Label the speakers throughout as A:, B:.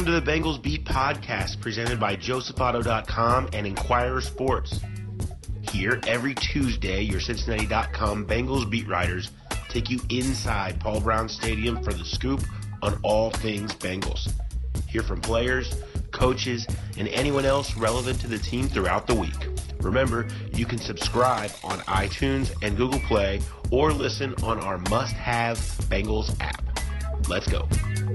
A: Welcome to the Bengals Beat podcast presented by josephauto.com and Inquirer Sports. Here, every Tuesday, your Cincinnati.com Bengals beat writers take you inside Paul Brown Stadium for the scoop on all things Bengals. Hear from players, coaches, and anyone else relevant to the team throughout the week. Remember, you can subscribe on iTunes and Google Play or listen on our must-have Bengals app. Let's go.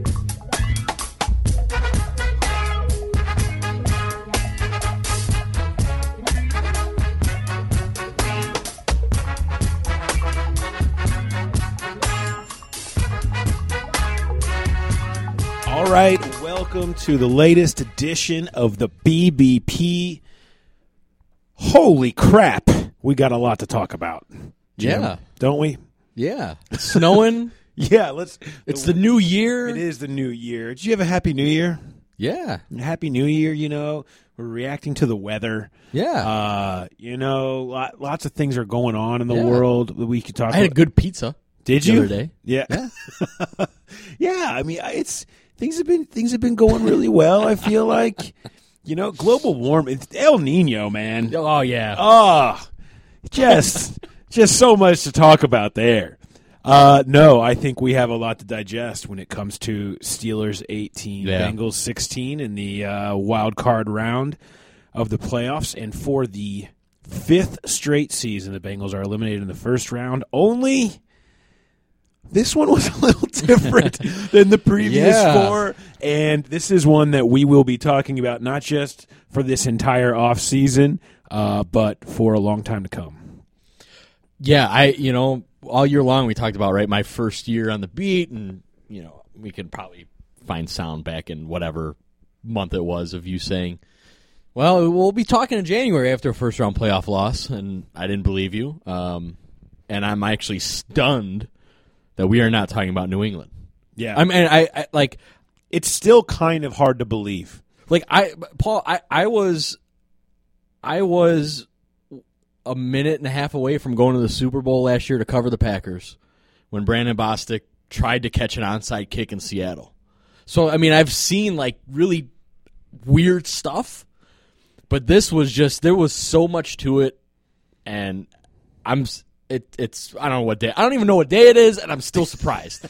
B: All right, welcome to the latest edition of the BBP. Holy crap, we got a lot to talk about, Jim,
C: yeah,
B: don't we?
C: Yeah, it's snowing.
B: Yeah,
C: It's the new year.
B: It is the new year. Did you have a happy new year?
C: Yeah,
B: Happy New Year. You know, we're reacting to the weather.
C: yeah.
B: Lots of things are going on in the world that we could talk.
C: I had a good pizza.
B: Did
C: the
B: you?
C: other day?
B: Yeah, yeah. I mean, things have been going really well. I feel like, global warming, it's El Nino, man.
C: Oh yeah.
B: Oh, just so much to talk about there. No, I think we have a lot to digest when it comes to Steelers 18, Bengals 16 in the wild card round of the playoffs. And for the fifth straight season, the Bengals are eliminated in the first round. Only this one was a little different than the previous four. And this is one that we will be talking about not just for this entire offseason, but for a long time to come.
C: Yeah, all year long we talked about, right, my first year on the beat, and, we could probably find sound back in whatever month it was of you saying, well, we'll be talking in January after a first-round playoff loss, and I didn't believe you. And I'm actually stunned that we are not talking about New England.
B: Yeah.
C: I mean, I
B: it's still kind of hard to believe.
C: Like, Paul, I was a minute and a half away from going to the Super Bowl last year to cover the Packers when Brandon Bostic tried to catch an onside kick in Seattle. So, I mean, I've seen, like, really weird stuff, but this was just, there was so much to it, and it's I don't know what day. I don't even know what day it is, and I'm still surprised.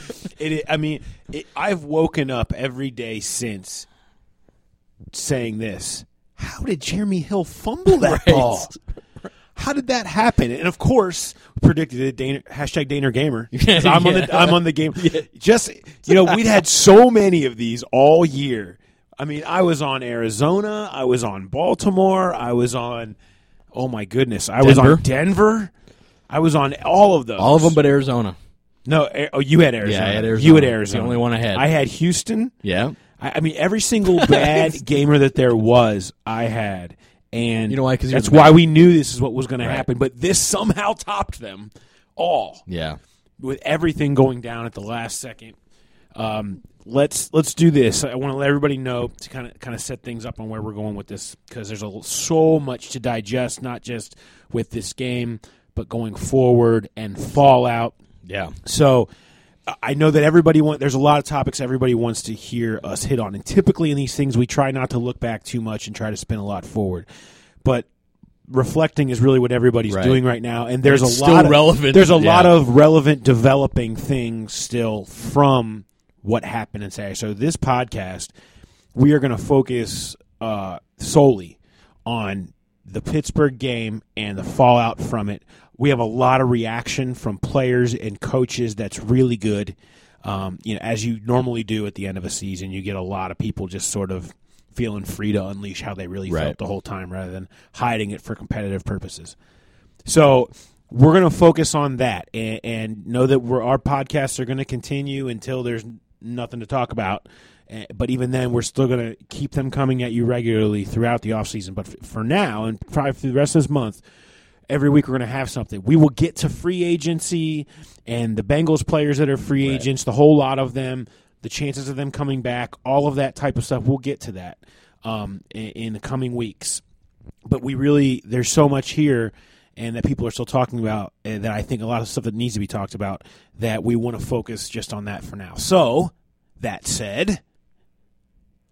B: I've woken up every day since saying this. How did Jeremy Hill fumble that ball? How did that happen? And of course, predicted it. Daner Gamer. I'm on the game. Yeah. Just we'd had so many of these all year. I mean, I was on Arizona. I was on Baltimore. I was on. Oh my goodness! Was on Denver. I was on all of those.
C: All of them but Arizona.
B: No, you had Arizona.
C: Yeah, I had Arizona.
B: You had Arizona.
C: The only one I had.
B: I had Houston.
C: Yeah.
B: I mean, every single bad gamer that there was, I had. And
C: you know why? 'Cause
B: that's why we knew this is what was going to happen. But this somehow topped them all.
C: Yeah.
B: With everything going down at the last second. Let's do this. I want to let everybody know to kind of set things up on where we're going with this, because there's so much to digest, not just with this game, but going forward and fallout.
C: Yeah.
B: So I know that there's a lot of topics everybody wants to hear us hit on. And typically in these things, we try not to look back too much and try to spin a lot forward. But reflecting is really what everybody's doing right now. And there's a lot of relevant developing things still from what happened in Saturday. So this podcast, we are going to focus solely on the Pittsburgh game and the fallout from it. We have a lot of reaction from players and coaches that's really good. As you normally do at the end of a season, you get a lot of people just sort of feeling free to unleash how they really felt the whole time rather than hiding it for competitive purposes. So we're going to focus on that and know that our podcasts are going to continue until there's nothing to talk about. But even then, we're still going to keep them coming at you regularly throughout the offseason. But for now, and probably through the rest of this month, every week we're going to have something. We will get to free agency and the Bengals players that are free agents, the whole lot of them, the chances of them coming back, all of that type of stuff. We'll get to that in the coming weeks. But there's so much here and that people are still talking about, and that I think a lot of stuff that needs to be talked about, that we want to focus just on that for now. So, that said,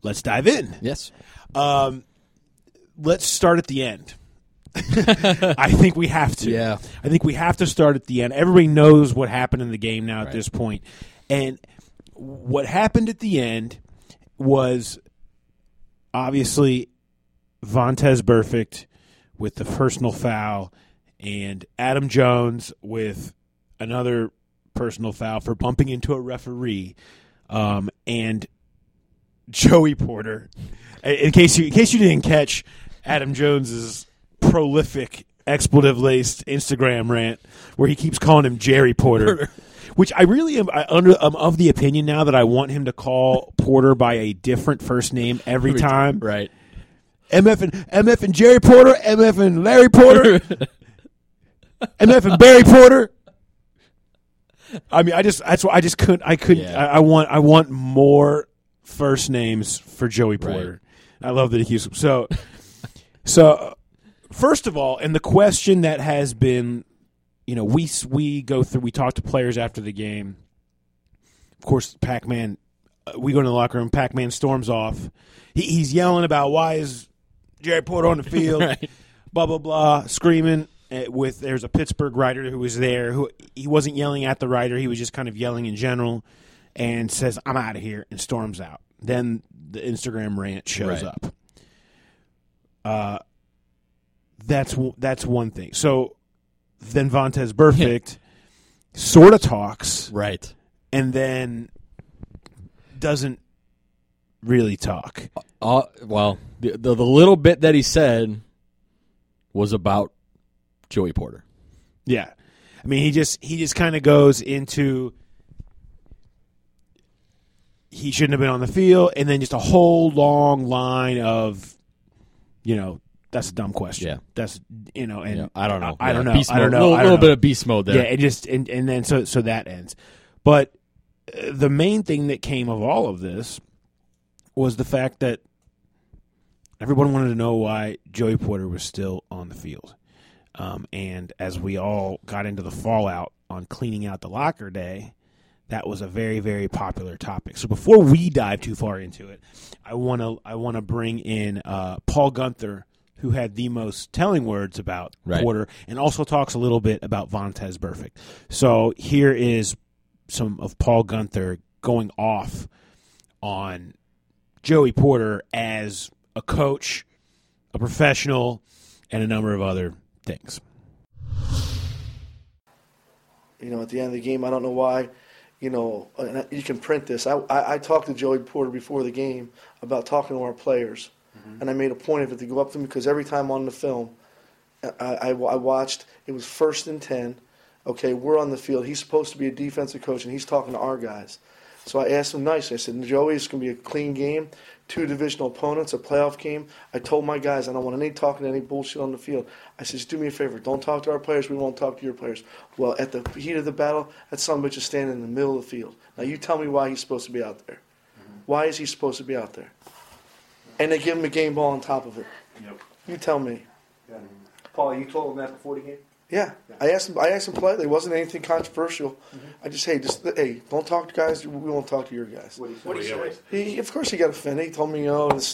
B: let's dive in.
C: Yes.
B: Let's start at the end. I think we have to.
C: Yeah.
B: I think we have to start at the end. Everybody knows what happened in the game now at this point. And what happened at the end was obviously Vontaze Burfict with the personal foul and Adam Jones with another personal foul for bumping into a referee, and Joey Porter. In case you didn't catch Adam Jones's prolific expletive-laced Instagram rant where he keeps calling him Jerry Porter, which I really am I'm of the opinion now that I want him to call Porter by a different first name every time.
C: Right.
B: MF and Jerry Porter, MF and Larry Porter, MF and Barry Porter. I mean, I couldn't.
C: Yeah.
B: I want more first names for Joey Porter. Right. I love that he keeps so. First of all, and the question that has been, we go through. We talk to players after the game. Of course, Pac-Man. We go into the locker room. Pac-Man storms off. He's yelling about why is Jerry Porter on the field,
C: right.
B: Blah blah blah, screaming. There's a Pittsburgh writer who was there. Who he wasn't yelling at the writer. He was just kind of yelling in general, and says, "I'm out of here," and storms out. Then the Instagram rant shows up. That's one thing. So then Vontaze Burfict sort of talks,
C: right,
B: and then doesn't really talk.
C: Well, the little bit that he said was about Joey Porter.
B: Yeah, I mean he just kind of goes into he shouldn't have been on the field, and then just a whole long line of, that's a dumb question.
C: Yeah,
B: that's and
C: I don't know.
B: I don't know.
C: Beast
B: I don't
C: mode.
B: know.
C: A little bit of beast mode there.
B: Yeah, and then so that ends. But the main thing that came of all of this was the fact that everyone wanted to know why Joey Porter was still on the field. And as we all got into the fallout on cleaning out the locker day, that was a very, very popular topic. So before we dive too far into it, I want to bring in Paul Gunther, who had the most telling words about Porter, and also talks a little bit about Vontaze Burfict. So here is some of Paul Gunther going off on Joey Porter as a coach, a professional, and a number of other things.
D: At the end of the game, I don't know why, and you can print this. I talked to Joey Porter before the game about talking to our players, and I made a point of it to go up to him because every time on the film, I watched, it was 1st and 10. Okay, we're on the field. He's supposed to be a defensive coach, and he's talking to our guys. So I asked him nicely. I said, Joey, it's going to be a clean game, 2 divisional opponents, a playoff game. I told my guys I don't want any talking, any bullshit on the field. I said, just do me a favor. Don't talk to our players. We won't talk to your players. Well, at the heat of the battle, that son of a bitch is standing in the middle of the field. Now, you tell me why he's supposed to be out there. Why is he supposed to be out there? And they give him a game ball on top of it.
E: Yep.
D: You tell me.
E: Yeah. Paul, you told him that before the game?
D: Yeah. I asked him politely. It wasn't anything controversial. Mm-hmm. I just, don't talk to guys. We won't talk to your guys.
E: What did he say?
D: Of course he got offended. He told me,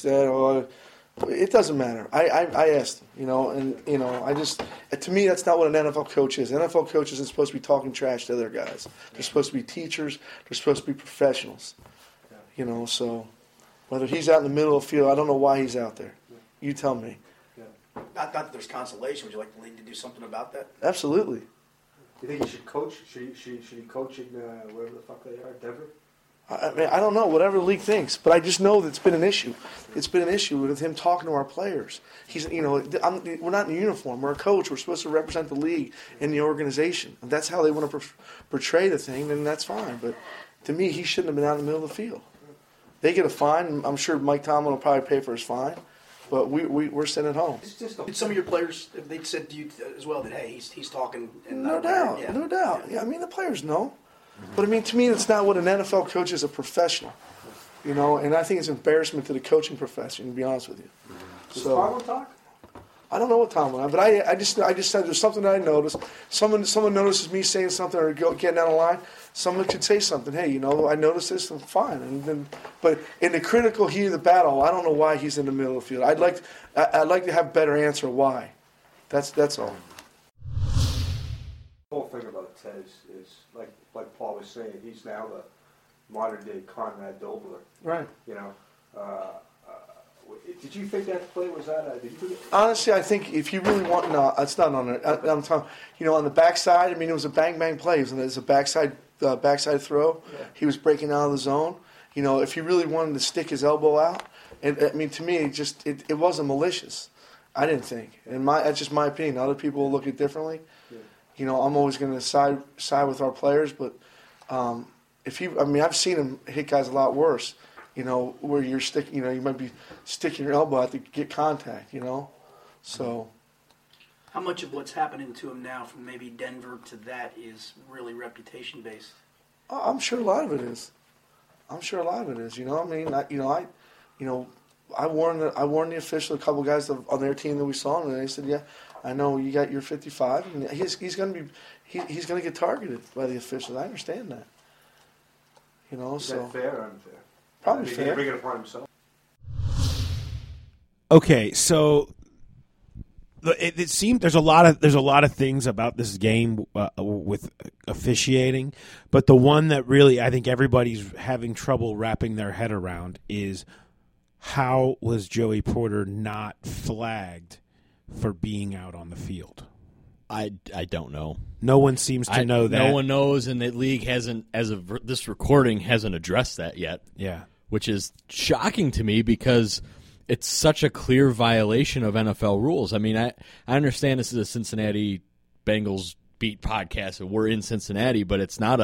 D: it doesn't matter. I asked him, to me, that's not what an NFL coach is. An NFL coach isn't supposed to be talking trash to other guys. They're supposed to be teachers. They're supposed to be professionals. So whether he's out in the middle of the field, I don't know why he's out there. You tell me.
F: Not that there's consolation. Would you like the league to do something about that?
D: Absolutely.
E: You think he should coach? Should he coach in wherever the fuck they are, Denver?
D: I mean, I don't know, whatever the league thinks, but I just know that it's been an issue. It's been an issue with him talking to our players. We're not in uniform. We're a coach. We're supposed to represent the league and the organization. If that's how they want to portray the thing, then that's fine. But to me, he shouldn't have been out in the middle of the field. They get a fine. I'm sure Mike Tomlin will probably pay for his fine. But we're sitting at home.
F: Did some of your players, they said to you as well that, hey, he's talking? And
D: no doubt. Yeah, I mean, the players know. But, to me, it's not what an NFL coach is, a professional. And I think it's an embarrassment to the coaching profession, to be honest with you.
E: Does Fargo talk?
D: I don't know what time went on, but I just said there's something that I noticed. Someone notices me saying something or getting down the line. Someone could say something. Hey, I noticed this. I'm fine. But in the critical heat of the battle, I don't know why he's in the middle of the field. I'd like to have a better answer why. That's all.
E: The whole thing about Ted is like Paul was saying. He's now the modern day Conrad Dobler.
D: Right.
E: Did you think that play was that?
D: Honestly, I think if you really want, no, it's not on it. I'm talking, on the backside. I mean, it was a bang play. It was a backside throw. Yeah. He was breaking out of the zone. If he really wanted to stick his elbow out, to me, it wasn't malicious. I didn't think, and that's just my opinion. Other people will look at it differently. Yeah. I'm always going to side with our players, but I've seen him hit guys a lot worse. Where you're sticking, you might be sticking your elbow out to get contact, So.
F: How much of what's happening to him now from maybe Denver to that is really reputation based?
D: I'm sure a lot of it is. I warned the official, a couple guys on their team that we saw, and they said, "Yeah, I know you got your 55, and he's going to get targeted by the officials. I understand that."
E: Is that fair or unfair?
D: Probably fair.
E: He bring it upon himself.
B: Okay, so it seemed there's a lot of things about this game with officiating, but the one that really I think everybody's having trouble wrapping their head around is how was Joey Porter not flagged for being out on the field?
C: I don't know.
B: No one seems to know that.
C: No one knows, and the league hasn't, as of this recording, hasn't addressed that yet.
B: Yeah.
C: Which is shocking to me because it's such a clear violation of NFL rules. I mean, I understand this is a Cincinnati Bengals beat podcast, and we're in Cincinnati, but it's not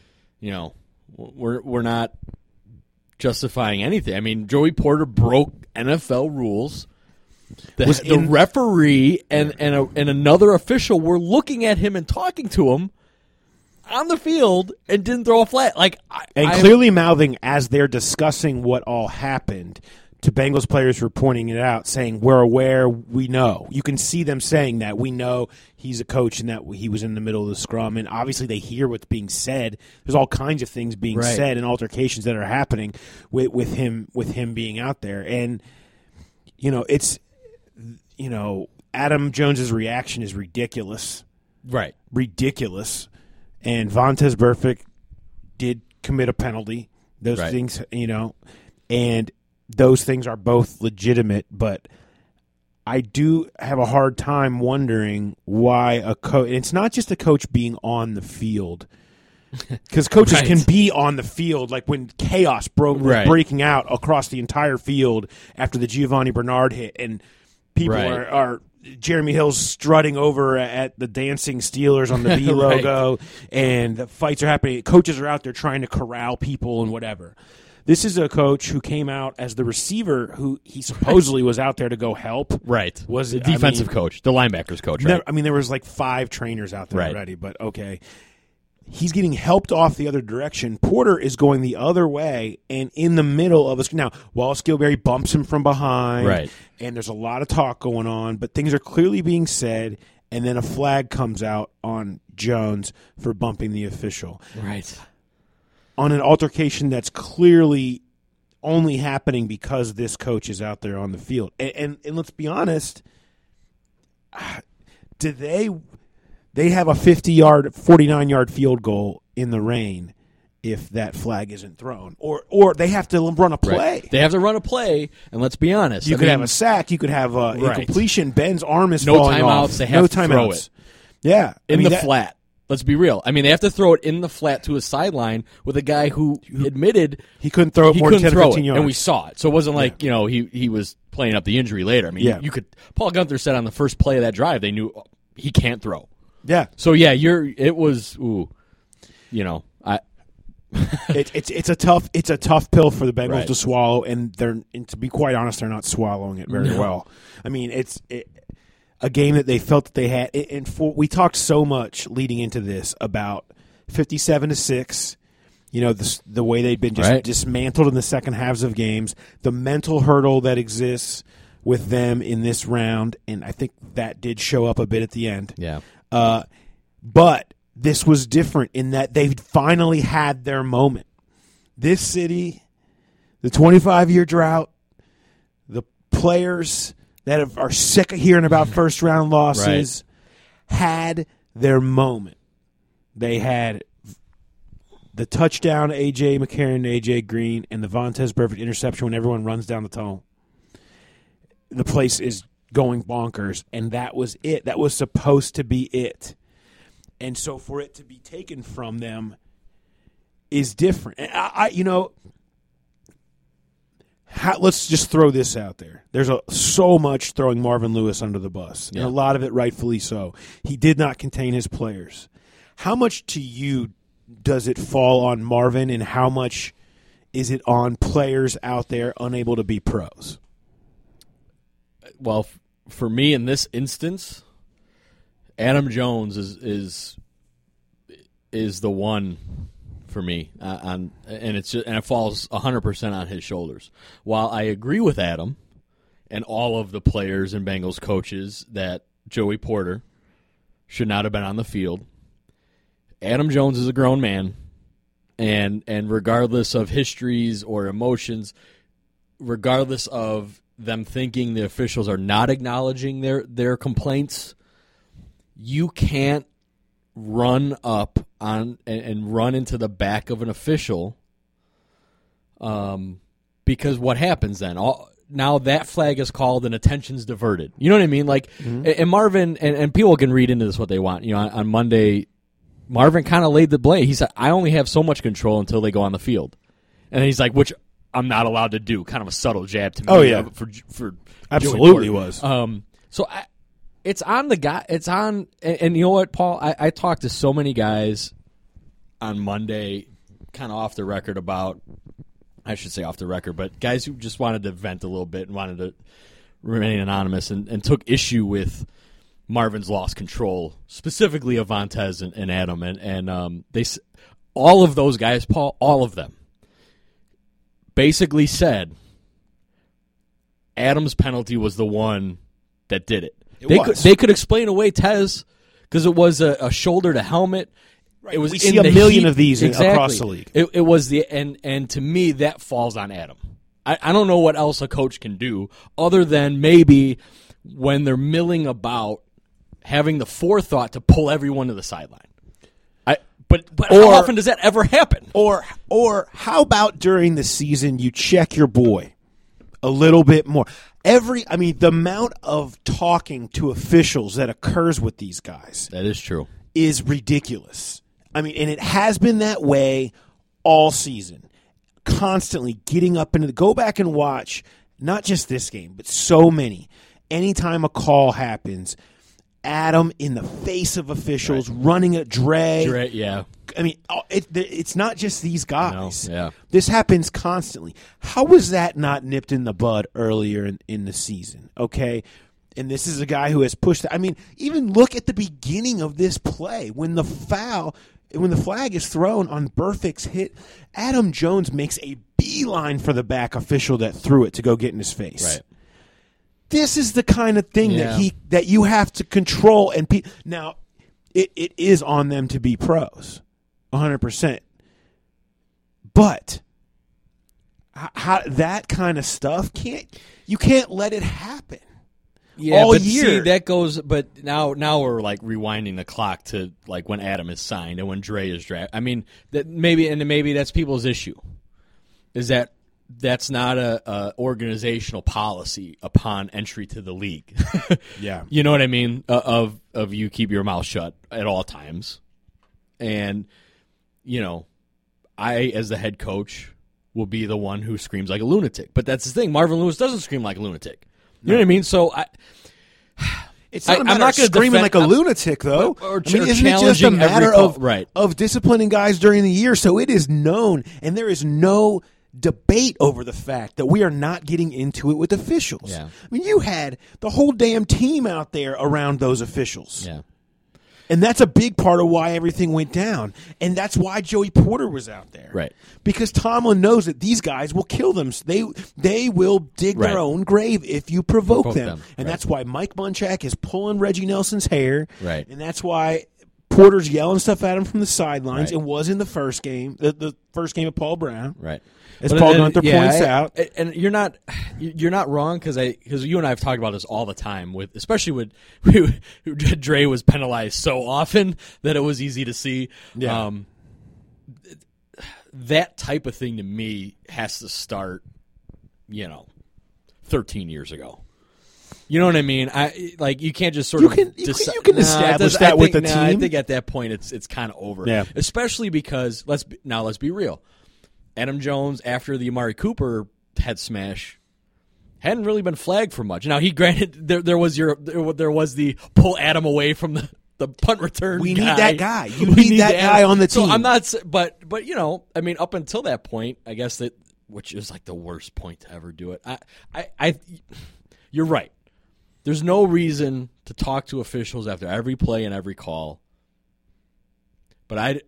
C: we're not justifying anything. I mean, Joey Porter broke NFL rules. The referee and another official were looking at him and talking to him on the field and didn't throw a flag.
B: Clearly mouthing as they're discussing what all happened to Bengals players who are pointing it out, saying, "We're aware, we know." You can see them saying that. We know he's a coach and that he was in the middle of the scrum. And obviously they hear what's being said. There's all kinds of things being said and altercations that are happening with him being out there. And, it's... Adam Jones's reaction is ridiculous.
C: Right.
B: Ridiculous. And Vontaze Burfict did commit a penalty. Those things, and those things are both legitimate, but I do have a hard time wondering why a coach... It's not just a coach being on the field. Because coaches can be on the field, like when chaos was breaking out across the entire field after the Giovanni Bernard hit, and people are Jeremy Hill's strutting over at the dancing Steelers on the B logo, and the fights are happening. Coaches are out there trying to corral people and whatever. This is a coach who came out as the receiver who he supposedly was out there to go help.
C: Right. Was the defensive coach, the linebackers coach, right?
B: There was like 5 trainers out there already, but okay. He's getting helped off the other direction. Porter is going the other way and in the middle of us. Now, Wallace Gilberry bumps him from behind, and there's a lot of talk going on, but things are clearly being said, and then a flag comes out on Jones for bumping the official.
C: Right.
B: On an altercation that's clearly only happening because this coach is out there on the field. And let's be honest, do they have a 49-yard field goal in the rain if that flag isn't thrown. Or they have to run a play.
C: Right. They have to run a play, and let's be honest.
B: You could have a sack. You could have a incompletion. Ben's arm is falling off.
C: They have to throw it.
B: Yeah.
C: In the flat. Let's be real. I mean, they have to throw it in the flat to a sideline with a guy who admitted
B: he couldn't throw it more than 10 or 15 yards.
C: And we saw it. So it wasn't like, he was playing up the injury later. I mean, you could. Paul Gunther said on the first play of that drive, they knew he can't throw.
B: Yeah.
C: So it was
B: it's a tough pill for the Bengals to swallow, and to be quite honest, they're not swallowing it very well. I mean, it's a game that they felt that they had. And we talked so much leading into this about 57-6. The way they'd been just dismantled in the second halves of games, the mental hurdle that exists with them in this round, and I think that did show up a bit at the end.
C: Yeah.
B: But this was different in that they finally had their moment. This city, the 25-year drought, the players that are sick of hearing about first-round losses had their moment. They had the touchdown to A.J. McCarron, A.J. Green, and the Vontaze Burfict interception when everyone runs down the tunnel. The place is going bonkers, and that was it. That was supposed to be it. And so for it to be taken from them is different. And let's just throw this out there. There's so much throwing Marvin Lewis under the bus, and a lot of it rightfully so. He did not contain his players. How much to you does it fall on Marvin, and how much is it on players out there unable to be pros?
C: Well, for me in this instance, Adam Jones is the one for me and it falls 100% on his shoulders. While I agree with Adam and all of the players and Bengals coaches that Joey Porter should not have been on the field, Adam Jones is a grown man, and regardless of histories or emotions, regardless of them thinking the officials are not acknowledging their complaints, you can't run up on and run into the back of an official, because what happens then? Now that flag is called and attention's diverted. You know what I mean? Like, and Marvin and people can read into this what they want. You know, on Monday, Marvin kind of laid the blame. He said, "I only have so much control until they go on the field," and he's like, "Which I'm not allowed to do." Kind of a subtle jab to me.
B: Oh yeah,
C: for
B: absolutely was.
C: It's on the guy. It's on, and you know what, Paul? I talked to so many guys on Monday, kind of off the record about, I should say off the record, but guys who just wanted to vent a little bit and wanted to remain anonymous and took issue with Marvin's lost control, specifically of Vontaze and Adam, and they all of those guys, Paul, all of them, basically said Adam's penalty was the one that did it. They could explain away Tez because it was a shoulder to helmet. Right. It was
B: we see a million of these across the league.
C: It was and to me that falls on Adam. I don't know what else a coach can do other than maybe when they're milling about having the forethought to pull everyone to the sideline. But how often does that ever happen?
B: Or how about during the season you check your boy a little bit more? The amount of talking to officials that occurs with these guys.
C: That is true.
B: Is ridiculous. And it has been that way all season. Constantly getting up into go back and watch, not just this game, but so many. Anytime a call happens, Adam in the face of officials, running a Dre.
C: Yeah.
B: It's not just these guys.
C: No, yeah.
B: This happens constantly. How was that not nipped in the bud earlier in the season? Okay, and this is a guy who has pushed. Even look at the beginning of this play when the flag is thrown on Burfict's hit. Adam Jones makes a beeline for the back official that threw it to go get in his face.
C: Right.
B: This is the kind of thing that you have to control. And now, it is on them to be pros, 100%. But how that kind of stuff you can't let it happen.
C: Yeah,
B: all
C: but
B: year.
C: See, that goes. But now we're like rewinding the clock to like when Adam is signed and when Dre is drafted. Maybe that's people's issue. Is that? That's not a organizational policy upon entry to the league.
B: Yeah,
C: you know what I mean. Of you keep your mouth shut at all times, and I as the head coach will be the one who screams like a lunatic. But that's the thing. Marvin Lewis doesn't scream like a lunatic. You know what I mean? So
B: it's not a matter of screaming like a lunatic, though.
C: Isn't
B: it just a matter of disciplining guys during the year? So it is known, and there is no debate over the fact that we are not getting into it with officials.
C: Yeah.
B: You had the whole damn team out there around those officials.
C: Yeah.
B: And that's a big part of why everything went down. And that's why Joey Porter was out there.
C: Right.
B: Because Tomlin knows that these guys will kill them. They will dig
C: Right.
B: their own grave if you provoke them. And
C: Right.
B: that's why Mike Munchak is pulling Reggie Nelson's hair.
C: Right.
B: And that's why Porter's yelling stuff at him from the sidelines.
C: Right.
B: It was in the first game, the first game of Paul Brown.
C: Right.
B: As
C: But
B: Paul
C: then,
B: Gunther points out.
C: and you're not wrong because you and I have talked about this all the time especially with Dre was penalized so often that it was easy to see.
B: Yeah.
C: That type of thing to me has to start, 13 years ago. You know what I mean? You can't just sort
B: You
C: of
B: can establish that with the team.
C: I think at that point it's kind of over.
B: Yeah.
C: Especially because let's be real. Adam Jones, after the Amari Cooper head smash, hadn't really been flagged for much. Now, there was the pull Adam away from the punt return.
B: We
C: guy.
B: need that guy. You need that guy on the team.
C: So I'm not, but up until that point, I guess which is like the worst point to ever do it. You're right. There's no reason to talk to officials after every play and every call. But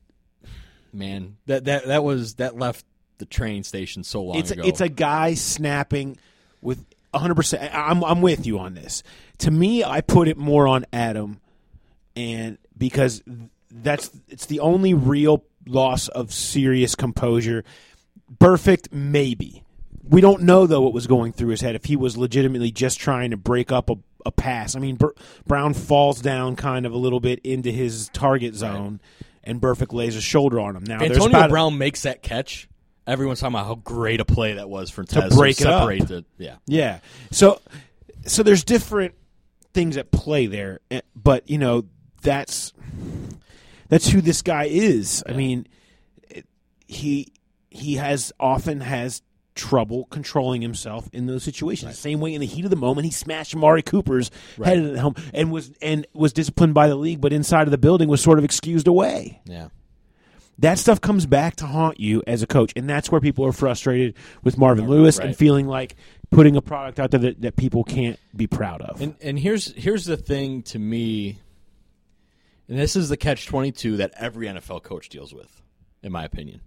C: that left the train station so long ago.
B: It's a guy snapping with 100%. I'm with you on this. To me, I put it more on Adam, and because it's the only real loss of serious composure. Perfect, maybe. We don't know, though, what was going through his head, if he was legitimately just trying to break up a pass. I mean, Brown falls down kind of a little bit into his target zone, and Burfict lays a shoulder on him. Now,
C: Antonio Brown makes that catch. Everyone's talking about how great a play that was for Tez
B: to break it up. Yeah. So there's different things at play there, but that's who this guy is. Yeah. I mean, he often has trouble controlling himself in those situations. Right. Same way in the heat of the moment, he smashed Amari Cooper's head at home and was disciplined by the league, but inside of the building was sort of excused away.
C: Yeah.
B: That stuff comes back to haunt you as a coach, and that's where people are frustrated with Marvin Lewis and feeling like putting a product out there that people can't be proud of.
C: And here's the thing to me, and this is the catch-22 that every NFL coach deals with, in my opinion.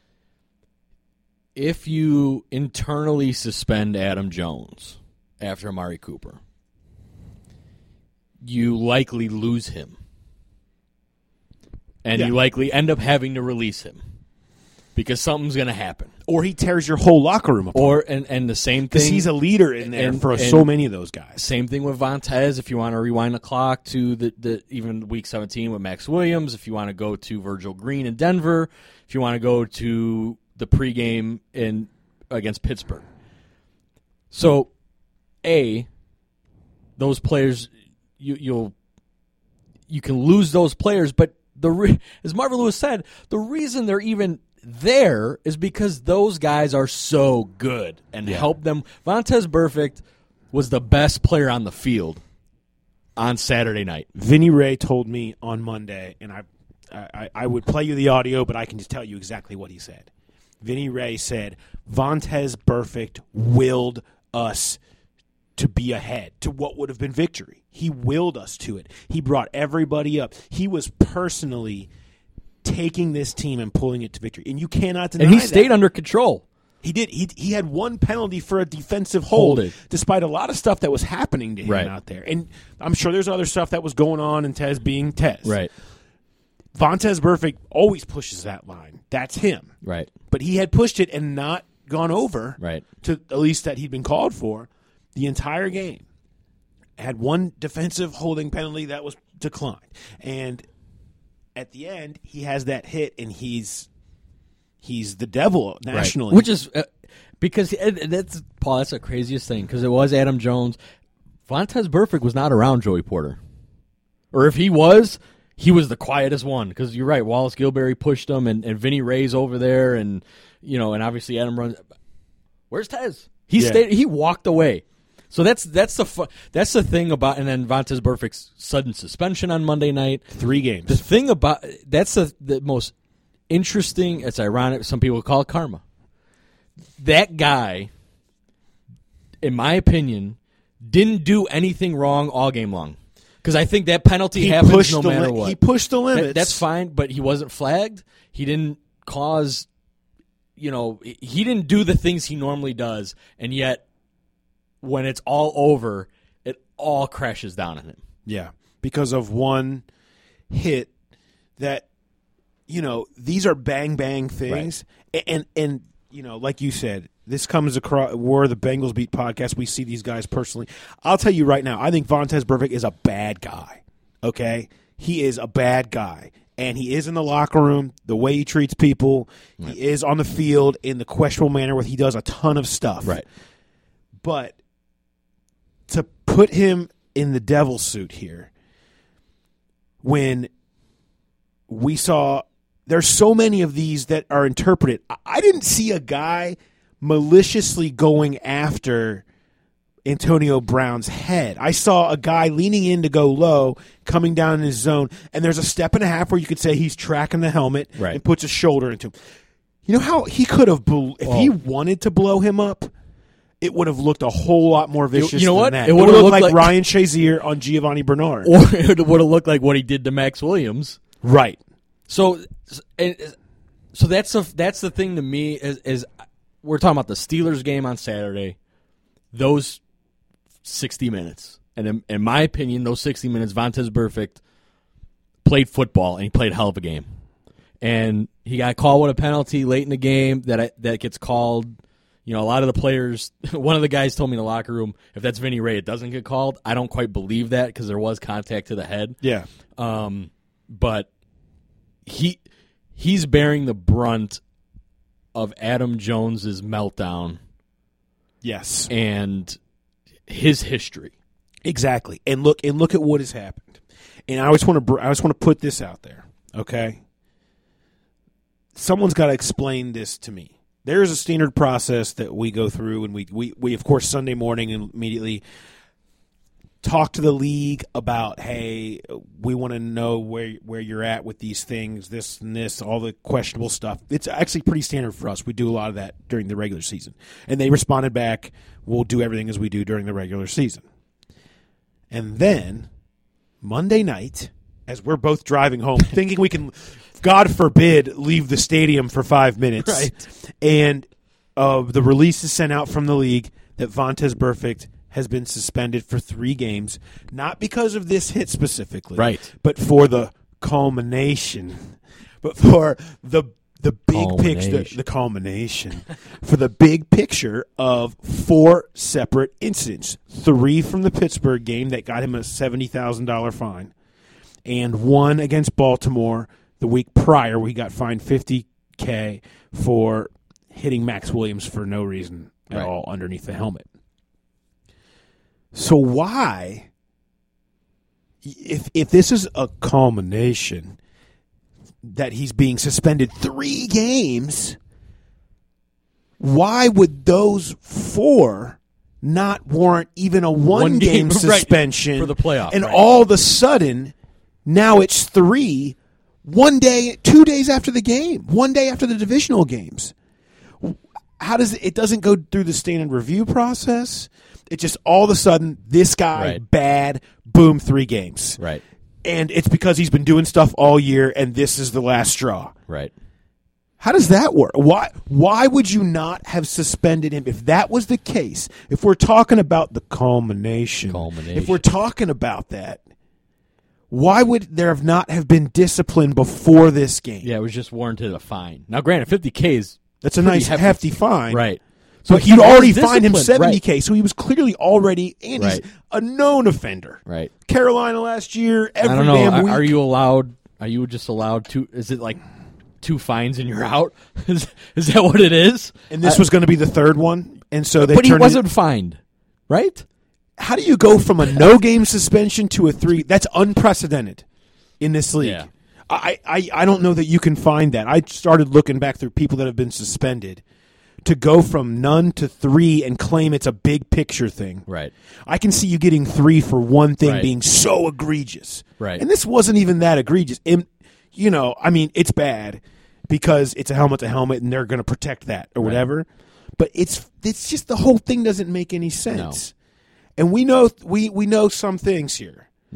C: If you internally suspend Adam Jones after Amari Cooper, you likely lose him. And you likely end up having to release him because something's going to happen.
B: Or he tears your whole locker room apart.
C: And the same thing.
B: Because he's a leader in there for so many of those guys.
C: Same thing with Vontez. If you want to rewind the clock to the even Week 17 with Max Williams, if you want to go to Virgil Green in Denver, if you want to go to the pregame against Pittsburgh. So, those players, you can lose those players, but as Marvin Lewis said, the reason they're even there is because those guys are so good and help them. Vontez Burfict was the best player on the field on Saturday night.
B: Vinny Ray told me on Monday, and I would play you the audio, but I can just tell you exactly what he said. Vinny Ray said, Vontez Burfict willed us to be ahead, to what would have been victory. He willed us to it. He brought everybody up. He was personally taking this team and pulling it to victory. And you cannot deny that.
C: And he stayed under control.
B: He did. He had one penalty for a defensive hold, despite a lot of stuff that was happening to him out there. And I'm sure there's other stuff that was going on in Tez being Tez.
C: Right.
B: Vontez Burfict always pushes that line. That's him.
C: Right.
B: But he had pushed it and not gone over to at least that he'd been called for the entire game. Had one defensive holding penalty that was declined. And at the end, he has that hit, and he's the devil nationally.
C: Right. Which is because that's Paul. That's the craziest thing because it was Adam Jones. Vontez Burfict was not around Joey Porter, or if he was the quietest one. Because you're right, Wallace Gilberry pushed him, and Vinny Ray's over there, and and obviously Adam runs. Where's Tez? He stayed. He walked away. So that's the thing about, and then Vontez Burfict's sudden suspension on Monday night.
B: 3 games.
C: The thing about that's the most interesting. It's ironic. Some people call it karma. That guy, in my opinion, didn't do anything wrong all game long. Because I think that penalty
B: He
C: happens
B: pushed
C: no
B: the
C: matter
B: li-
C: what.
B: He pushed the limits.
C: That's fine, but he wasn't flagged. He didn't cause, he didn't do the things he normally does, and yet when it's all over, it all crashes down on him.
B: Yeah, because of one hit that, these are bang things, and like you said, this comes across. We're the Bengals Beat podcast. We see these guys personally. I'll tell you right now, I think Vontaze Burfict is a bad guy. Okay, he is a bad guy, and he is in the locker room. The way he treats people, he is on the field in the questionable manner where he does a ton of stuff.
C: Right,
B: but to put him in the devil suit here, when we saw there's so many of these that are interpreted. I didn't see a guy maliciously going after Antonio Brown's head. I saw a guy leaning in to go low, coming down in his zone, and there's a step and a half where you could say he's tracking the helmet and puts a shoulder into him. You know how he could have, if he wanted to blow him up, it would have looked a whole lot more vicious than that.
C: It
B: would have looked like Ryan Shazier on Giovanni Bernard.
C: Or it would have looked like what he did to Max Williams.
B: Right.
C: So that's the thing to me is we're talking about the Steelers game on Saturday, those 60 minutes. And in my opinion, those 60 minutes, Vontaze Burfict played football, and he played a hell of a game. And he got called with a penalty late in the game that gets called. A lot of the players, one of the guys told me in the locker room, if that's Vinny Ray, it doesn't get called. I don't quite believe that because there was contact to the head.
B: Yeah.
C: But he's bearing the brunt of Adam Jones's meltdown.
B: Yes.
C: And his history.
B: Exactly. And look at what has happened. And I just want to put this out there, okay? Someone's got to explain this to me. There is a standard process that we go through, and we of course Sunday morning immediately talk to the league about, hey, we want to know where you're at with these things, this and this, all the questionable stuff. It's actually pretty standard for us. We do a lot of that during the regular season. And they responded back, we'll do everything as we do during the regular season. And then Monday night, as we're both driving home, thinking we can, God forbid, leave the stadium for 5 minutes.
C: Right.
B: And the release is sent out from the league that Vontaze Burfict has been suspended for 3 games, not because of this hit specifically,
C: right,
B: but for the culmination, but for the big picture, the culmination, for the big picture of 4 separate incidents, 3 from the Pittsburgh game that got him a $70,000 fine, and 1 against Baltimore the week prior where he got fined $50,000 for hitting Max Williams for no reason at all underneath the helmet. So why, if this is a culmination that he's being suspended 3 games, why would those 4 not warrant even a one game suspension
C: for the playoff?
B: And all of a sudden, now it's 3, 1 day, 2 days after the game, 1 day after the divisional games. How does it doesn't go through the standard review process? It just all of a sudden, this guy, bad, boom, 3 games.
C: Right.
B: And it's because he's been doing stuff all year, and this is the last straw.
C: Right.
B: How does that work? Why would you not have suspended him if that was the case? If we're talking about the culmination, if we're talking about that, why would there not have been discipline before this game?
C: Yeah, it was just warranted a fine. Now, granted, $50,000 is
B: that's a nice hefty fine,
C: right?
B: But he'd already fined him $70,000, so he was clearly already, and he's a known offender.
C: Right.
B: Carolina last year, every
C: I don't know.
B: damn week.
C: Are you allowed? Are you just allowed to? Is it like 2 fines and you're out? Is that what it is?
B: And this was going to be the 3rd one, and so they.
C: But he wasn't fined, right?
B: How do you go from a no-game suspension to a 3? That's unprecedented in this league.
C: Yeah.
B: I don't know that you can find that. I started looking back through people that have been suspended. To go from none to 3 and claim it's a big picture thing.
C: Right.
B: I can see you getting 3 for one thing being so egregious.
C: Right.
B: And this wasn't even that egregious. It's bad because it's a helmet to helmet and they're going to protect that or whatever. But it's just the whole thing doesn't make any sense. No. And we know some things here.
C: Yeah.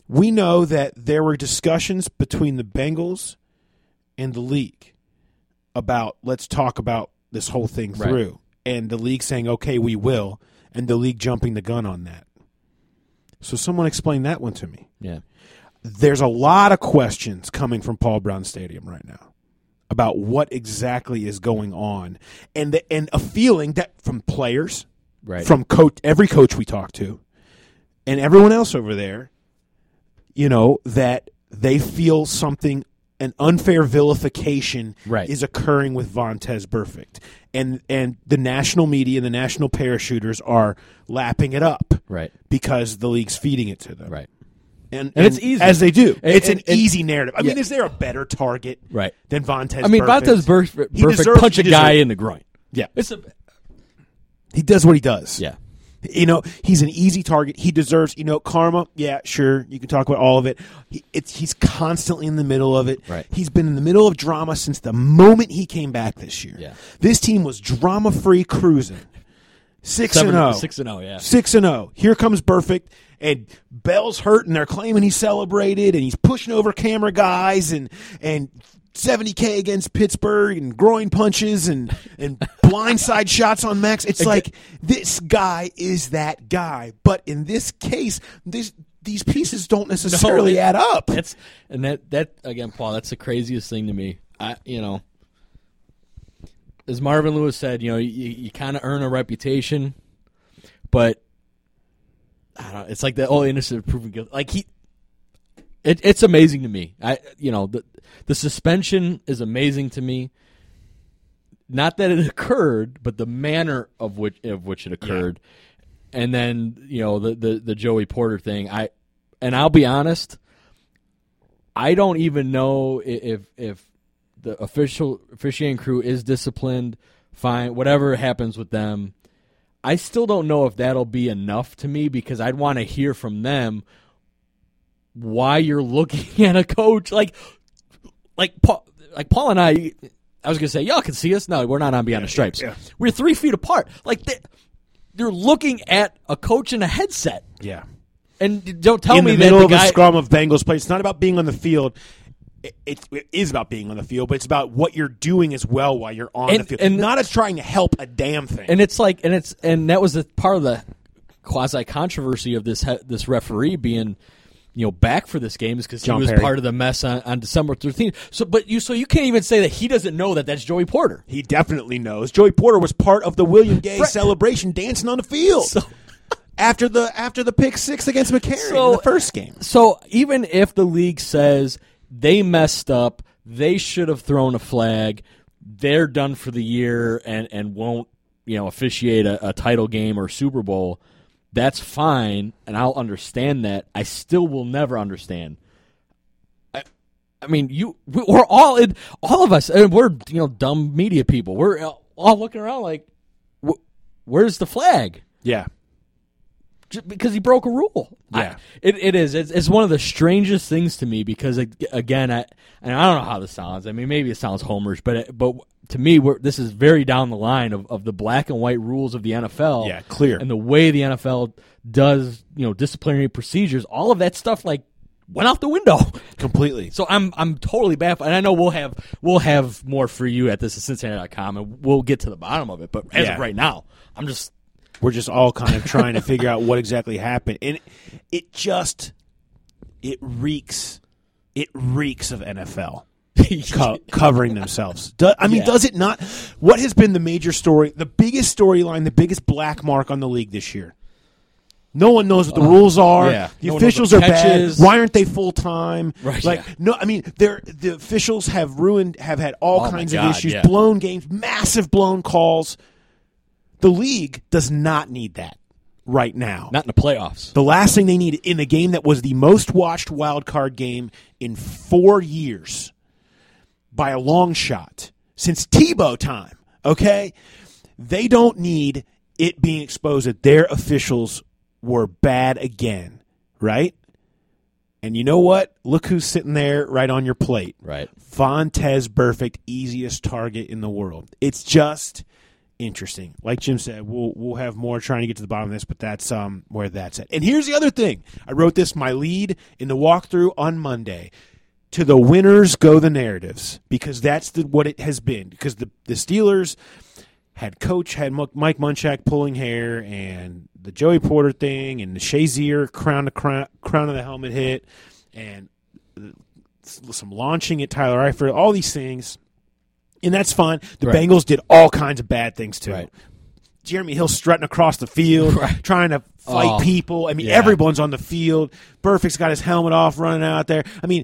B: We know that there were discussions between the Bengals and the league about, let's talk about this whole thing through. And the league saying, okay, we will, and the league jumping the gun on that. So someone explain that one to me.
C: Yeah.
B: There's a lot of questions coming from Paul Brown Stadium right now about what exactly is going on, and a feeling that from players, from every coach we talk to, and everyone else over there, that they feel something, an unfair vilification is occurring with Vontaze Burfict. And the national media and the national parachuters are lapping it up because the league's feeding it to them.
C: Right.
B: And
C: it's easy.
B: It's an easy narrative. I mean, is there a better target than Vontaze Burfict?
C: I mean, Vontaze Burfict punch a guy in the groin.
B: Yeah. He does what he does.
C: Yeah.
B: He's an easy target. He deserves, karma. Yeah, sure. You can talk about all of it. He's constantly in the middle of it.
C: Right.
B: He's been in the middle of drama since the moment he came back this year.
C: Yeah.
B: This team was drama-free cruising. 6-0.
C: 6-0, yeah.
B: 6-0. Here comes Burfict, and Bell's hurt, and they're claiming he celebrated, and he's pushing over camera guys, and 70K against Pittsburgh, and groin punches, and blindside shots on Max. It's like, this guy is that guy. But in this case, these pieces don't necessarily add up.
C: That again, Paul, that's the craziest thing to me. As Marvin Lewis said, you kind of earn a reputation, but I don't know. It's like the innocent proven guilty. Like it's amazing to me. The suspension is amazing to me. Not that it occurred, but the manner of which it occurred, and then the Joey Porter thing. I'll be honest, I don't even know if the officiating crew is disciplined. Fine, whatever happens with them, I still don't know if that'll be enough to me, because I'd want to hear from them why you're looking at a coach like Paul and I was going to say, y'all can see us. No, we're not on Beyond the Stripes.
B: Yeah.
C: We're 3 feet apart. Like they're looking at a coach in a headset.
B: Yeah.
C: And don't tell me that
B: in the middle of a scrum of Bengals play. It's not about being on the field. It is about being on the field, but it's about what you're doing as well while you're on the field. And not as trying to help a damn thing.
C: And it's like, and that was the part of the quasi controversy of this referee being, back for this game, is because he was part of the mess on December 13th. So you can't even say that he doesn't know that that's Joey Porter.
B: He definitely knows. Joey Porter was part of the William Gay celebration, dancing on the field. After the pick six against McCarron in the first game. So
C: even if the league says they messed up, they should have thrown a flag, they're done for the year and won't officiate a title game or Super Bowl, that's fine, and I'll understand that. I still will never understand. I mean, we're all of us, and we're dumb media people. We're all looking around like, where's the flag?
B: Yeah.
C: Just because he broke a rule.
B: Yeah.
C: It is. It's one of the strangest things to me, because, again, I don't know how this sounds. I mean, maybe it sounds homerish, but to me, this is very down the line of the black and white rules of the NFL.
B: Yeah, clear.
C: And the way the NFL does, disciplinary procedures, all of that stuff, went out the window
B: completely.
C: So I'm totally baffled, and I know we'll have more for you at this at Cincinnati.com, and we'll get to the bottom of it. But as of right now, we're just all kind of trying to figure out what exactly happened, and it reeks of NFL. Covering themselves. Does it not? What has been the major story, the biggest storyline, the biggest black mark on the league this year? No one knows what the rules are. Yeah.
B: The
C: no
B: officials are bad. Why aren't they full time?
C: Right.
B: No. I mean, the officials have had all kinds of issues, blown games, massive blown calls. The league does not need that right now.
C: Not in the playoffs.
B: The last thing they need in a game that was the most watched wild card game in 4 years. By a long shot, since Tebow time, okay? They don't need it being exposed that their officials were bad again, right? And you know what? Look who's sitting there right on your plate.
C: Right.
B: Vontaze Burfict, easiest target in the world. It's just, interesting. Like Jim said, we'll have more trying to get to the bottom of this, but that's where that's at. And here's the other thing. I wrote this, my lead in the walkthrough on Monday. To the winners go the narratives, because that's what it has been. Because the Steelers had Mike Munchak pulling hair, and the Joey Porter thing, and the Shazier crown of the helmet hit, and some launching at Tyler Eifert, all these things. And that's fine. The Bengals did all kinds of bad things, too. Right. Jeremy Hill strutting across the field, trying to fight people. I mean, everyone's on the field. Burfict's got his helmet off, running out there. I mean,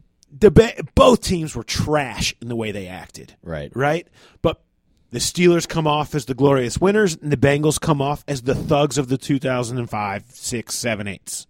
B: both teams were trash in the way they acted. Right? But the Steelers come off as the glorious winners, and the Bengals come off as the thugs of the 2005, 6, 7, 8s.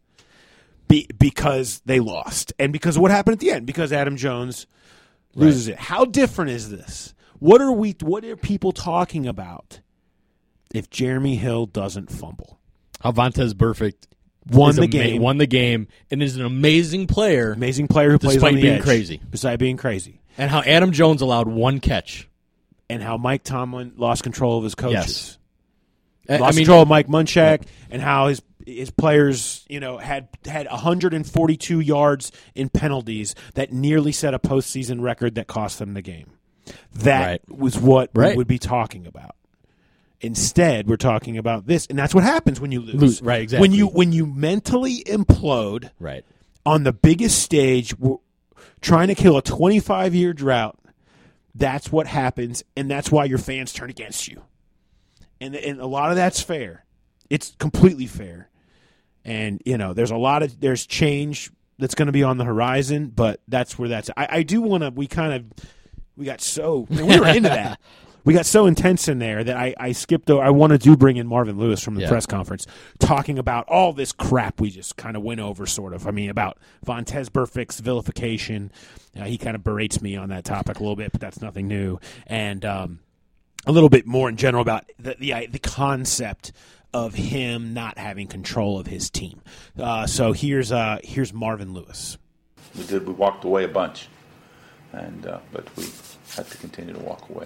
B: Because they lost. And because of what happened at the end. Because Adam Jones loses it. How different is this? What are people talking about if Jeremy Hill doesn't fumble?
C: How Vontaze Burfict
B: won the game,
C: and is an amazing player.
B: Amazing player who plays on the edge.
C: Despite
B: being crazy.
C: And how Adam Jones allowed one catch.
B: And how Mike Tomlin lost control of his coaches.
C: Yes.
B: Lost control of Mike Munchak, and how his players, had 142 yards in penalties that nearly set a postseason record that cost them the game. That was what we would be talking about. Instead, we're talking about this, and that's what happens when you lose.
C: Right, exactly.
B: When you mentally implode on the biggest stage, trying to kill a 25-year drought, that's what happens, and that's why your fans turn against you. And a lot of that's fair. It's completely fair. And, there's change that's going to be on the horizon, but that's where that's. I do want to. We got so. We were into that. We got so intense in there that I skipped over. I wanted to bring in Marvin Lewis from the press conference, talking about all this crap we just kind of went over, sort of. I mean, about Vontaze Burfict's vilification. He kind of berates me on that topic a little bit, but that's nothing new. And a little bit more in general about the concept of him not having control of his team. So here's Marvin Lewis.
G: We walked away a bunch, and but we had to continue to walk away.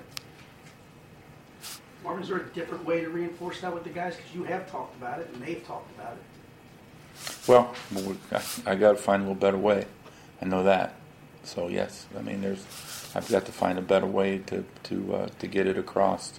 F: Marvin, is there a different way to reinforce that with the guys? Because you have talked about it, and they've talked about it.
G: Well, I got to find a little better way. I know that. So yes, I mean, I've got to find a better way to get it across.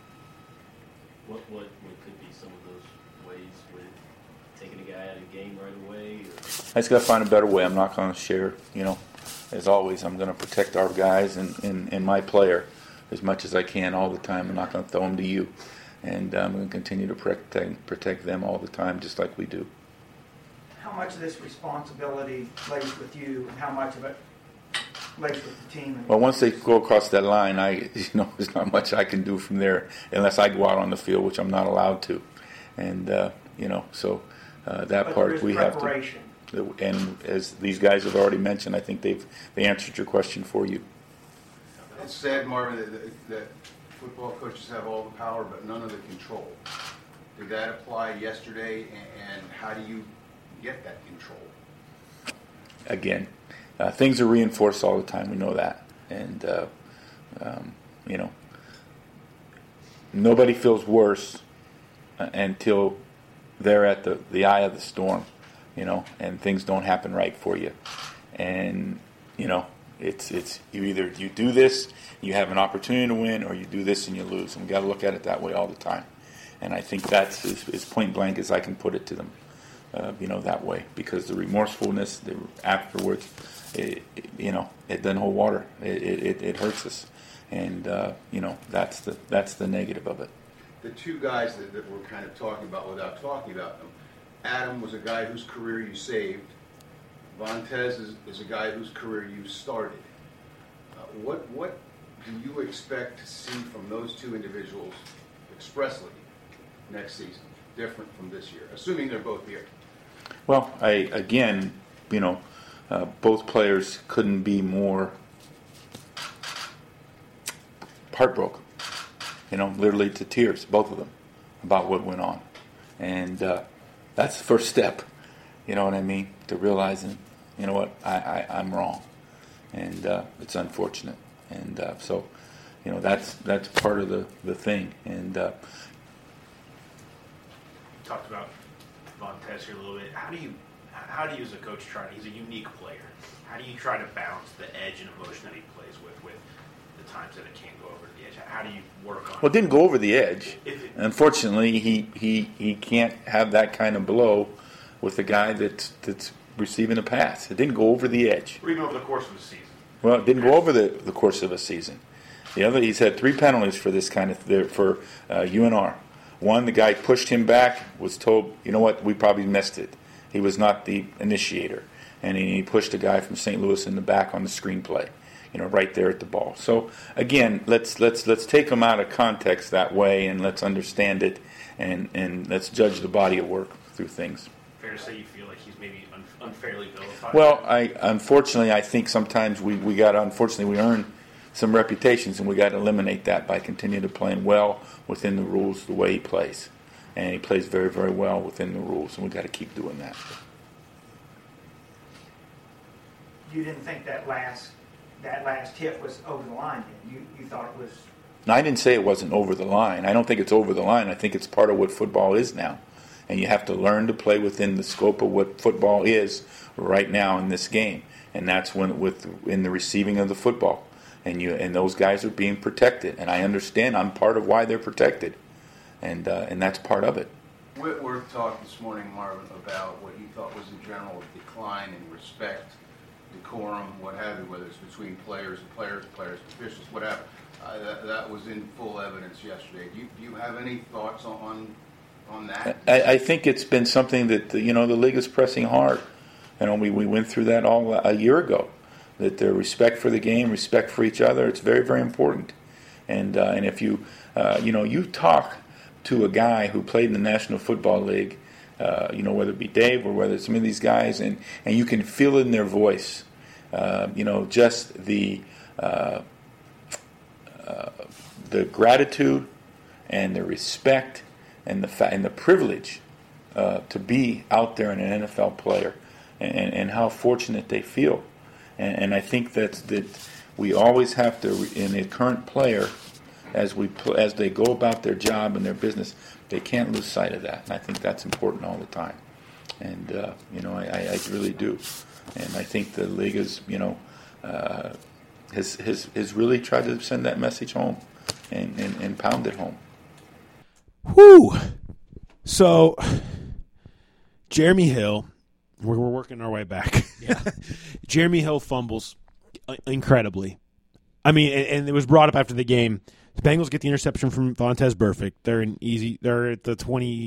H: What could be some of those ways with taking a guy out of the game right away?
G: I just got to find a better way. I'm not going to share. As always, I'm going to protect our guys and my player as much as I can all the time. I'm not going to throw them to you. And I'm going to continue to protect them all the time, just like we do.
I: How much of this responsibility lays with you, and how much of it lays with the team?
G: Well, once they go across that line, there's not much I can do from there unless I go out on the field, which I'm not allowed to. And, so that part we have to. And as these guys have already mentioned, I think they answered your question for you.
J: It's sad, Marvin, that football coaches have all the power but none of the control. Did that apply yesterday, and how do you get that control?
G: Again, things are reinforced all the time. We know that. And, nobody feels worse until they're at the eye of the storm, and things don't happen right for you. And, it's you do this, you have an opportunity to win, or you do this and you lose. And we've got to look at it that way all the time. And I think that's as point blank as I can put it to them, that way. Because the remorsefulness afterwards, it doesn't hold water. It hurts us. And, that's the negative of it.
J: The two guys that we're kind of talking about without talking about them, Adam was a guy whose career you saved. Vontaze is a guy whose career you started. What do you expect to see from those two individuals expressly next season, different from this year, assuming they're both here?
G: Well, both players couldn't be more heartbroken, literally to tears, both of them, about what went on. And that's the first step, you know what I mean, to realizing, I'm wrong. And it's unfortunate. And so, that's part of the thing. And
B: talked about Vontaze here a little bit. How do you as a coach he's a unique player. How do you try to balance the edge and emotion that he plays with the times that it can't go over the edge? How do you work on it?
G: Well, it didn't go over the edge. Unfortunately, he can't have that kind of blow with the guy that's receiving a pass. It didn't go over the edge.
B: Or even over the course of the season.
G: Well, it didn't go over the course of a season. He's had 3 penalties for this kind of for UNR. One, the guy pushed him back, was told, you know what, we probably missed it. He was not the initiator, and he pushed a guy from St. Louis in the back on the screenplay, right there at the ball. So again, let's take them out of context that way, and let's understand it, and let's judge the body of work through things.
B: Fair to say you feel like he's maybe unfairly vilified?
G: Well, unfortunately, I think sometimes we earn some reputations, and we got to eliminate that by continuing to playing well within the rules the way he plays. And he plays very, very well within the rules, and we got to keep doing that.
I: You didn't think that last hit was over the line, then? You thought it was...
G: No, I didn't say it wasn't over the line. I don't think it's over the line. I think it's part of what football is now. And you have to learn to play within the scope of what football is right now in this game. And that's in the receiving of the football. And those guys are being protected. And I understand I'm part of why they're protected. And that's part of it.
J: Whitworth talked this morning, Marvin, about what he thought was a general decline in respect, decorum, what have you, whether it's between players, officials, whatever. That was in full evidence yesterday. Do you have any thoughts on that?
G: I think it's been something that the league is pressing hard. We went through that all a year ago. That their respect for the game, respect for each other, it's very, very important. And if you you talk to a guy who played in the National Football League, whether it be Dave or whether it's some of these guys, and you can feel it in their voice, just the gratitude and the respect and the privilege to be out there and an NFL player, and how fortunate they feel. And I think that we always have to, in a current player, as they go about their job and their business, they can't lose sight of that. And I think that's important all the time. And I really do. And I think the league is, has really tried to send that message home and pound it home.
B: Whew. So, Jeremy Hill, we're working our way back. Yeah. Jeremy Hill fumbles incredibly. I mean, and it was brought up after the game. The Bengals get the interception from Vontaze Burfict. They're at the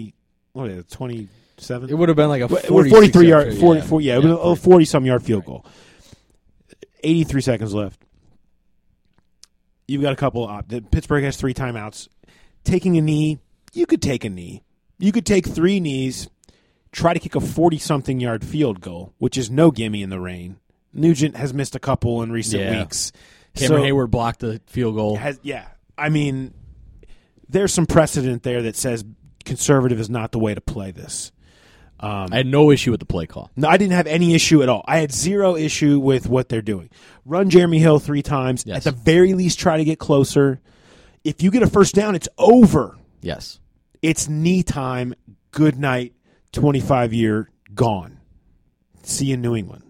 B: 27.
C: It would have been like a
B: 43 yard, 44. Yeah, it was a 40-some yard field
C: right.
B: goal. 83 seconds left. You've got a couple. Pittsburgh has 3 timeouts. Taking a knee, you could take a knee. You could take 3 knees. Try to kick a 40-something yard field goal, which is no gimme in the rain. Nugent has missed a couple in recent weeks.
C: Cameron Hayward blocked the field goal.
B: I mean, there's some precedent there that says conservative is not the way to play this.
C: I had no issue with the play call.
B: No, I didn't have any issue at all. I had 0 issue with what they're doing. Run Jeremy Hill 3 times. Yes. At the very least, try to get closer. If you get a first down, it's over.
C: Yes.
B: It's knee time. Good night. 25-year gone. See you in New England.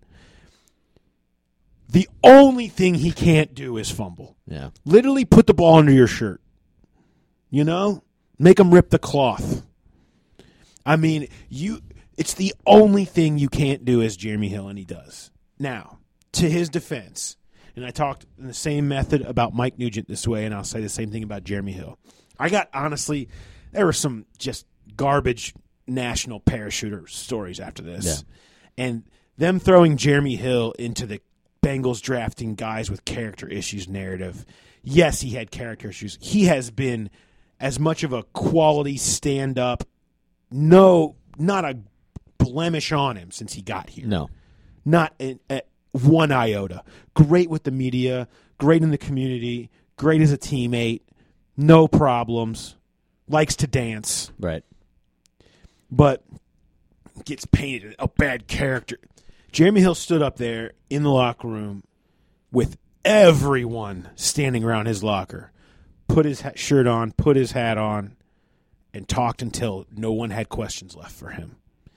B: The only thing he can't do is fumble.
C: Yeah.
B: Literally put the ball under your shirt. Make him rip the cloth. I mean, it's the only thing you can't do as Jeremy Hill, and he does. Now, to his defense, and I talked in the same method about Mike Nugent this way, and I'll say the same thing about Jeremy Hill. Honestly, there were some just garbage national parachuter stories after this. Yeah. And them throwing Jeremy Hill into the Bengals drafting guys with character issues narrative. Yes, he had character issues. He has been as much of a quality stand-up, not a blemish on him since he got here.
C: No.
B: Not one iota. Great with the media, great in the community, great as a teammate, no problems, likes to dance.
C: Right.
B: But gets painted a bad character. Jeremy Hill stood up there in the locker room with everyone standing around his locker put his shirt on, put his hat on, and talked until no one had questions left for him.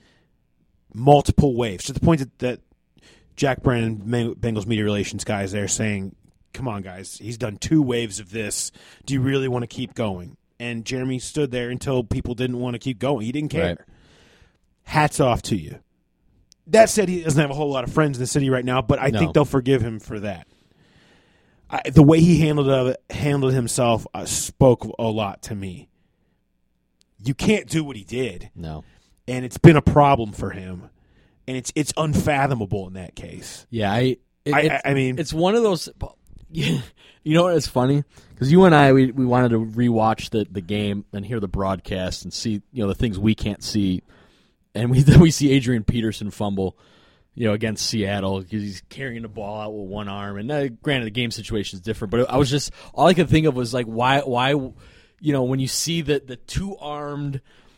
B: Multiple waves, to the point that Jack Brennan, Bengals media relations guys, there saying, come on, guys, he's done 2 waves of this. Do you really want to keep going? And Jeremy stood there until people didn't want to keep going. He didn't care.
C: Right.
B: Hats off to you. That said, he doesn't have a whole lot of friends in the city right now, but I think they'll forgive him for that. The way he handled himself spoke a lot to me. You can't do what he did.
C: No.
B: And it's been a problem for him. And it's unfathomable in that case.
C: Yeah, I mean, it's one of those. You know what is funny? Because you and I, we wanted to rewatch the game and hear the broadcast and see the things we can't see, and we see Adrian Peterson fumble, against Seattle because he's carrying the ball out with one arm. And granted, the game situation is different, but I was just all I could think of was like why when you see the 2-armed,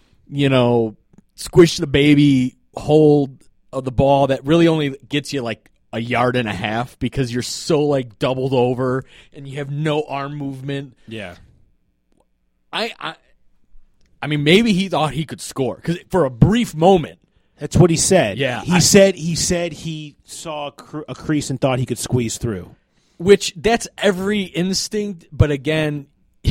C: squish the baby hold of the ball that really only gets you like a yard and a half because you're so like doubled over and you have no arm movement.
B: Yeah.
C: I mean, maybe he thought he could score because for a brief moment.
B: That's what he said.
C: Yeah.
B: He said he saw a crease and thought he could squeeze through.
C: Which that's every instinct, but again,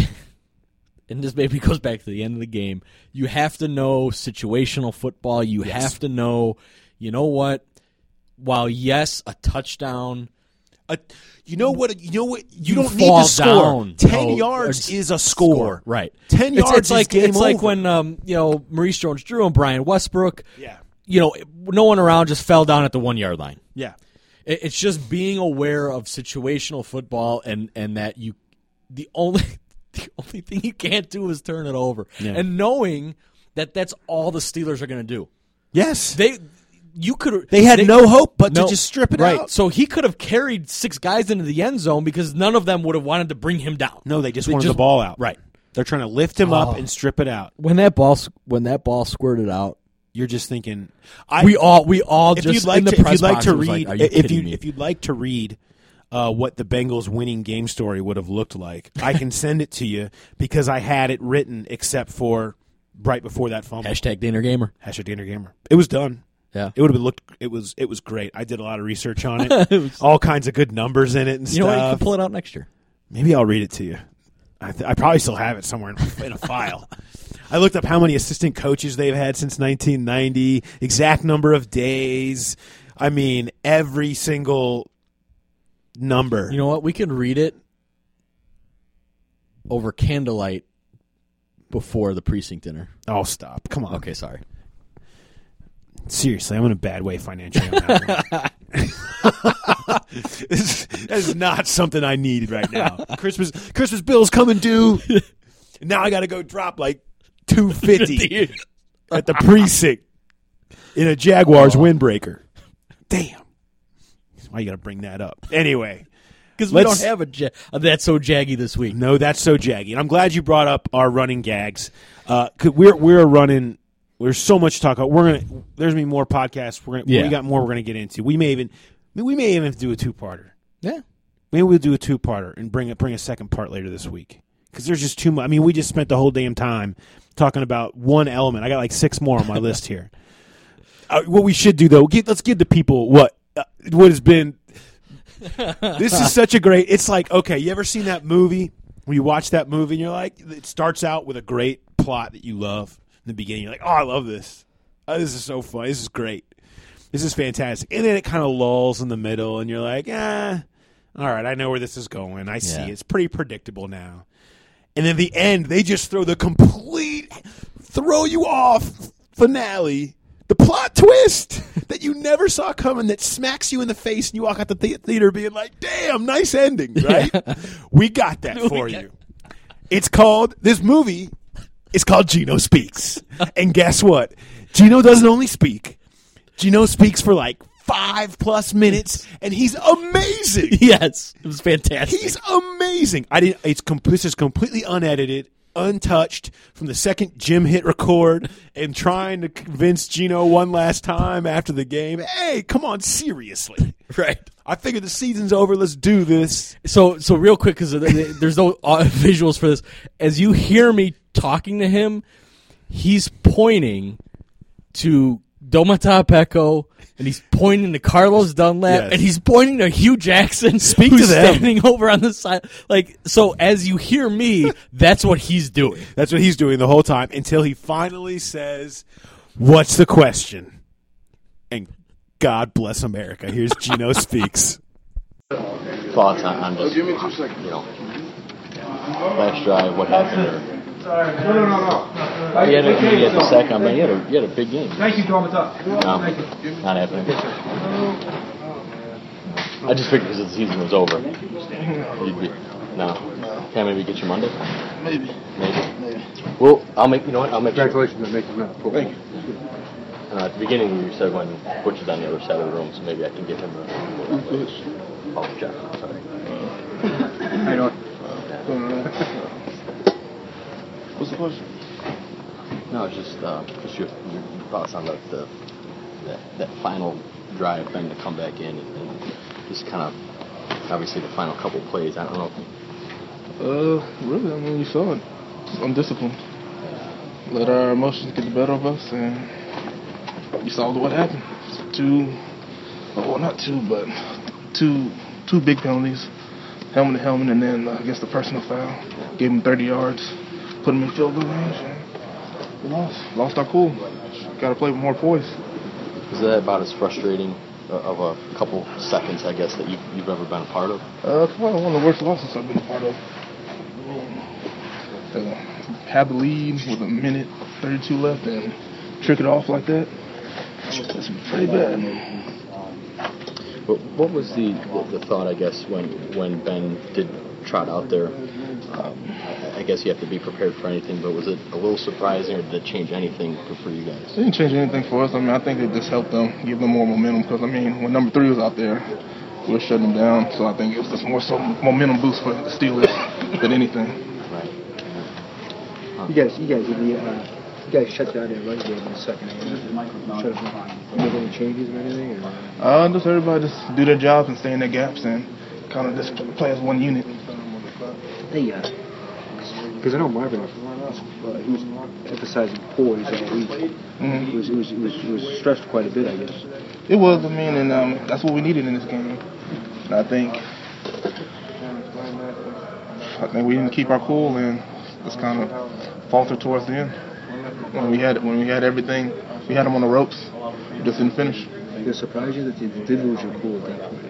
C: and this maybe goes back to the end of the game, you have to know situational football. You have to know, you know what? While yes, a touchdown.
B: You don't need
C: fall
B: to score.
C: Down,
B: 10 yards is a score.
C: Right.
B: 10 yards
C: it's like,
B: is game
C: it's
B: over.
C: like when Maurice Jones-Drew and Brian Westbrook.
B: Yeah.
C: No one around just fell down at the 1-yard line.
B: Yeah.
C: It's just being aware of situational football and that the only thing you can't do is turn it over.
B: Yeah.
C: And knowing that that's all the Steelers are going to do.
B: Yes.
C: They
B: had no hope but to just strip it
C: right.
B: out.
C: So he could have carried 6 guys into the end zone because none of them would have wanted to bring him down.
B: No, they just wanted the ball out.
C: Right.
B: They're trying to lift him up and strip it out.
C: When that ball squirted out,
B: you're just thinking.
C: We all
B: if
C: just
B: you'd like
C: in the
B: to,
C: press
B: if you'd like
C: box
B: to
C: was
B: read,
C: like,
B: if you'd like to read what the Bengals winning game story would have looked like, I can send it to you because I had it written except for right before that fumble.
C: #DanerGamer.
B: #DanerGamer. It was done.
C: Yeah,
B: it would have looked. It was great. I did a lot of research on it. All kinds of good numbers in it and stuff.
C: You know what? You can pull it out next year.
B: Maybe I'll read it to you. I probably still have it somewhere in a file. I looked up how many assistant coaches they've had since 1990, exact number of days. I mean, every single number.
C: You know what? We can read it over candlelight before the precinct dinner.
B: Oh, stop. Come on.
C: Okay, sorry.
B: Seriously, I'm in a bad way financially on that one. This is not something I need right now. Christmas bills coming due. Now I got to go drop like $250 at the precinct in a Jaguars windbreaker. Damn. Why you got to bring that up? Anyway.
C: Because we don't have a That's So Jaggy this week.
B: No, That's So Jaggy. And I'm glad you brought up our running gags. We're so much to talk about. There's gonna be more podcasts. We got more we're gonna get into. We may even do a 2-parter.
C: Yeah,
B: maybe we'll do a 2-parter and bring a second part later this week because there's just too much. I mean, we just spent the whole damn time talking about one element. I got like 6 more on my list here. What we should do though, let's give the people what has been. This is such a great. It's like, okay, you ever seen that movie? When you watch that movie and you're like, it starts out with a great plot that you love. In the beginning, you're like, oh, I love this. Oh, this is so fun. This is great. This is fantastic. And then it kind of lulls in the middle, and you're like, all right, I know where this is going. I see. It's pretty predictable now. And then the end, they just throw the complete throw you off finale, the plot twist that you never saw coming that smacks you in the face, and you walk out the theater being like, damn, nice ending, right? We got that for you. It's called, this movie is called Geno Speaks. And guess what? Geno doesn't only speak. Geno speaks for like 5+ minutes, and he's amazing.
C: Yes, it was fantastic.
B: He's amazing. This is completely unedited. untouched from the second Jim hit record and trying to convince Gino one last time after the game, hey, come on, seriously.
C: Right.
B: I figured the season's over. Let's do this.
C: So real quick, because there's no visuals for this. As you hear me talking to him, he's pointing to Domata Pecco, and he's pointing to Carlos Dunlap, and he's pointing to Hugh Jackson, who's standing over on the side. Like, so as you hear me, that's what he's doing.
B: That's what he's doing the whole time until he finally says, "What's the question?" And God bless America. Here's Gino Speaks.
K: Thoughts on just, you know, last drive, what happened there? You had the sack on, man. You had a big game.
I: Thank you, Domata.
K: No, not happening. I just figured because the season was over. Can't maybe get you Monday?
L: Maybe.
K: Well, I'll make. You know what? I'll make.
L: Congratulations on making that. Thank you.
K: At the beginning, you said when Butch is on the other side of the room, so maybe I can give him a. Oh, Jeff. Sorry.
L: How you doing? What's the question?
K: No, it's just your thoughts on that final drive, then to come back in and just kind of obviously the final couple plays. I don't know.
L: Really, I mean, you saw it. Just undisciplined. Let our emotions get the better of us, and you saw what happened. Two big penalties, helmet to helmet, and then against the personal foul. Gave him 30 yards, put him in field goal range, and we lost our cool. Got to play with more poise.
K: Is that about as frustrating of a couple seconds, I guess, that you've ever been a part of?
L: Probably one of the worst losses I've been a part of. Have the lead with a minute 32 left and trick it off like that. That's pretty bad.
K: But what was the thought, I guess, when Ben did trot out there? I guess you have to be prepared for anything, but was it a little surprising, or did it change anything for you guys?
L: It didn't change anything for us. I mean, I think it just helped them, give them more momentum, because, I mean, when number 3 was out there, we were shutting them down, so I think it was just more so momentum boost for the Steelers than anything.
K: Right.
M: You guys shut down their run game in the second half. Make any changes or anything? Or?
L: Just everybody just do their jobs and stay in their gaps and kind of just play as one unit.
M: Because I know Marvin, he was emphasizing poise all week. Mm-hmm. He was stressed quite a bit, I guess.
L: It was, I mean, and that's what we needed in this game. And I think we didn't keep our cool and just kind of faltered towards the end. When we had everything, we had them on the ropes, we just didn't finish.
M: Did it surprise you that you did lose your cool at that point?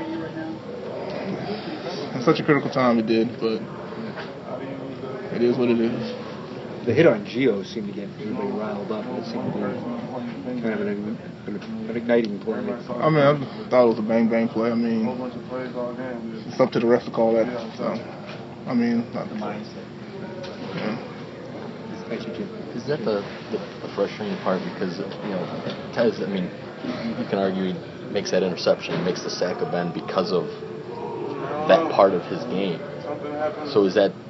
L: In such a critical time, it did, but it is what it is.
M: The hit on Gio seemed to get everybody riled up. It seemed to be kind of an igniting play.
L: I mean, I thought it was a bang-bang play. I mean, it's up to the ref to call that. So, I mean, not the mindset. Yeah.
K: Is that the frustrating part? Because, Tez, I mean, you can argue he makes that interception, he makes the sack of Ben because of that part of his game. So is that...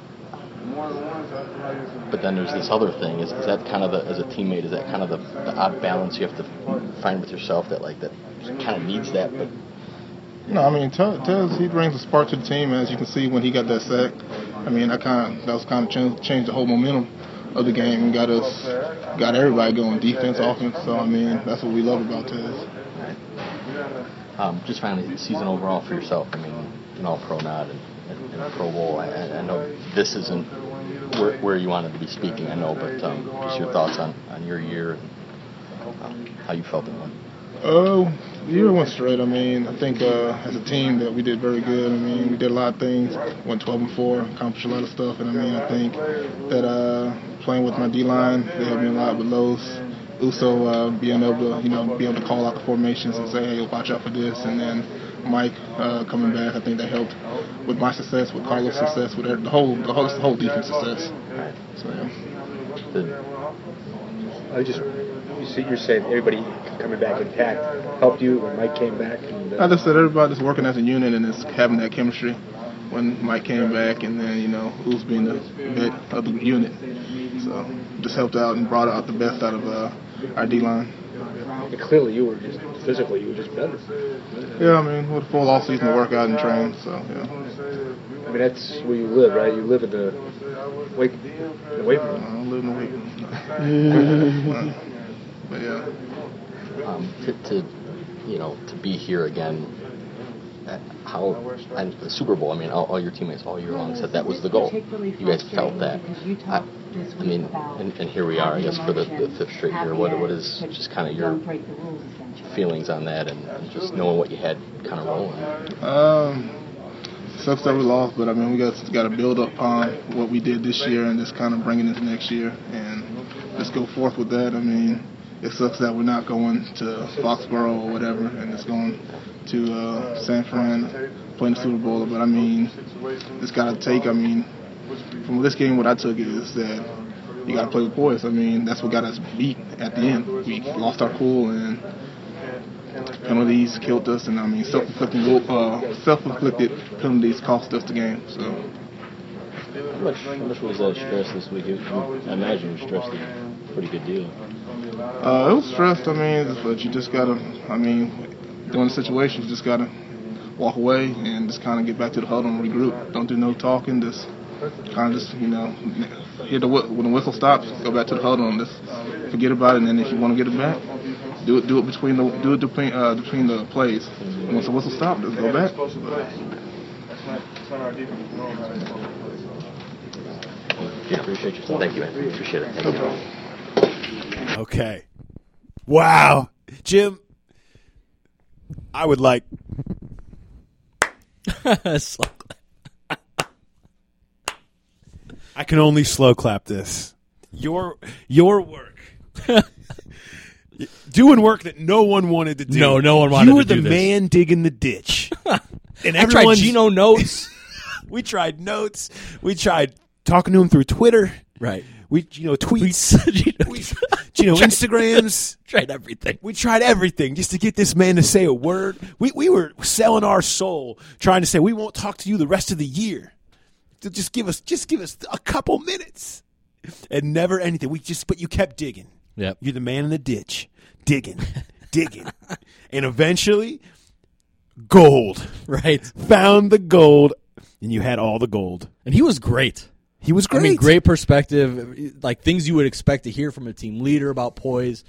K: But then there's this other thing. Is that kind of as a teammate, is that kind of the odd balance you have to find with yourself that kind of needs that? But
L: no, I mean, Tez, he brings a spark to the team, as you can see when he got that sack. I mean, that was changed the whole momentum of the game and got everybody going, defense, offense. So I mean, that's what we love about Tez.
K: Just finally, the season overall for yourself. I mean, an All-Pro nod and Pro Bowl. I know this isn't where you wanted to be speaking, I know, but just your thoughts on your year and how you felt it went.
L: The year went straight. I mean, I think as a team that we did very good. I mean, we did a lot of things, went 12-4, accomplished a lot of stuff, and I mean, I think that playing with my D-line, they helped me a lot with Los. Also, being able to call out the formations and say, hey, watch out for this, and then Mike coming back, I think that helped with my success, with Carlos' success, with the whole defense success. So yeah.
M: You're saying everybody coming back intact helped you when Mike came back?
L: I just said everybody just working as a unit and just having that chemistry. when Mike came back, and then, Uls being the vet of the unit. So just helped out and brought out the best out of our D-line.
M: And clearly you were just better.
L: Yeah, with a full off-season to work out and train, so, yeah.
M: That's where you live, right? You live in the weight room.
L: I don't live in the weight room. But, yeah.
K: To be here again, and the Super Bowl, all your teammates all year long said that was the goal. You guys felt that. And here we are, I guess, for the fifth straight year. What is just kind of your feelings on that, and just knowing what you had kind of rolling?
L: Sucks that we lost, but we got to build up on what we did this year and just kind of bring it into next year and just go forth with that. It sucks that we're not going to Foxborough or whatever, and it's going to San Fran playing the Super Bowl. But it's got to take. From this game, what I took is that you got to play with poise. That's what got us beat at the end. We lost our cool, and penalties killed us, and self-inflicted penalties cost us the game. So,
K: how much was that stress this week? I imagine you stressed a pretty good deal.
L: It was stressed. But you just gotta. During the situation, you just gotta walk away and just kind of get back to the huddle and regroup. Don't do no talking. Just kind of hear when the whistle stops, go back to the huddle and just forget about it. And then if you want to get it back, do it between the plays. And once the whistle stops, just go back.
K: Yeah, appreciate you. Thank you, man. Appreciate it. Thank you.
B: Okay. Wow. Jim, I would like... I can only slow clap this. Your work. Doing work that no one wanted to do.
C: No one wanted to do this.
B: You were the man digging the ditch. And
C: I tried Geno notes.
B: We tried notes. We tried talking to him through Twitter.
C: Right.
B: We, tweets. Instagrams.
C: Tried everything.
B: We tried everything just to get this man to say a word. We were selling our soul, trying to say we won't talk to you the rest of the year. Just give us a couple minutes, and never anything. But you kept digging.
C: Yep.
B: You're the man in the ditch, digging, and eventually, gold.
C: Right.
B: Found the gold, and you had all the gold.
C: And he was great.
B: He was great.
C: Great perspective, like things you would expect to hear from a team leader about poise.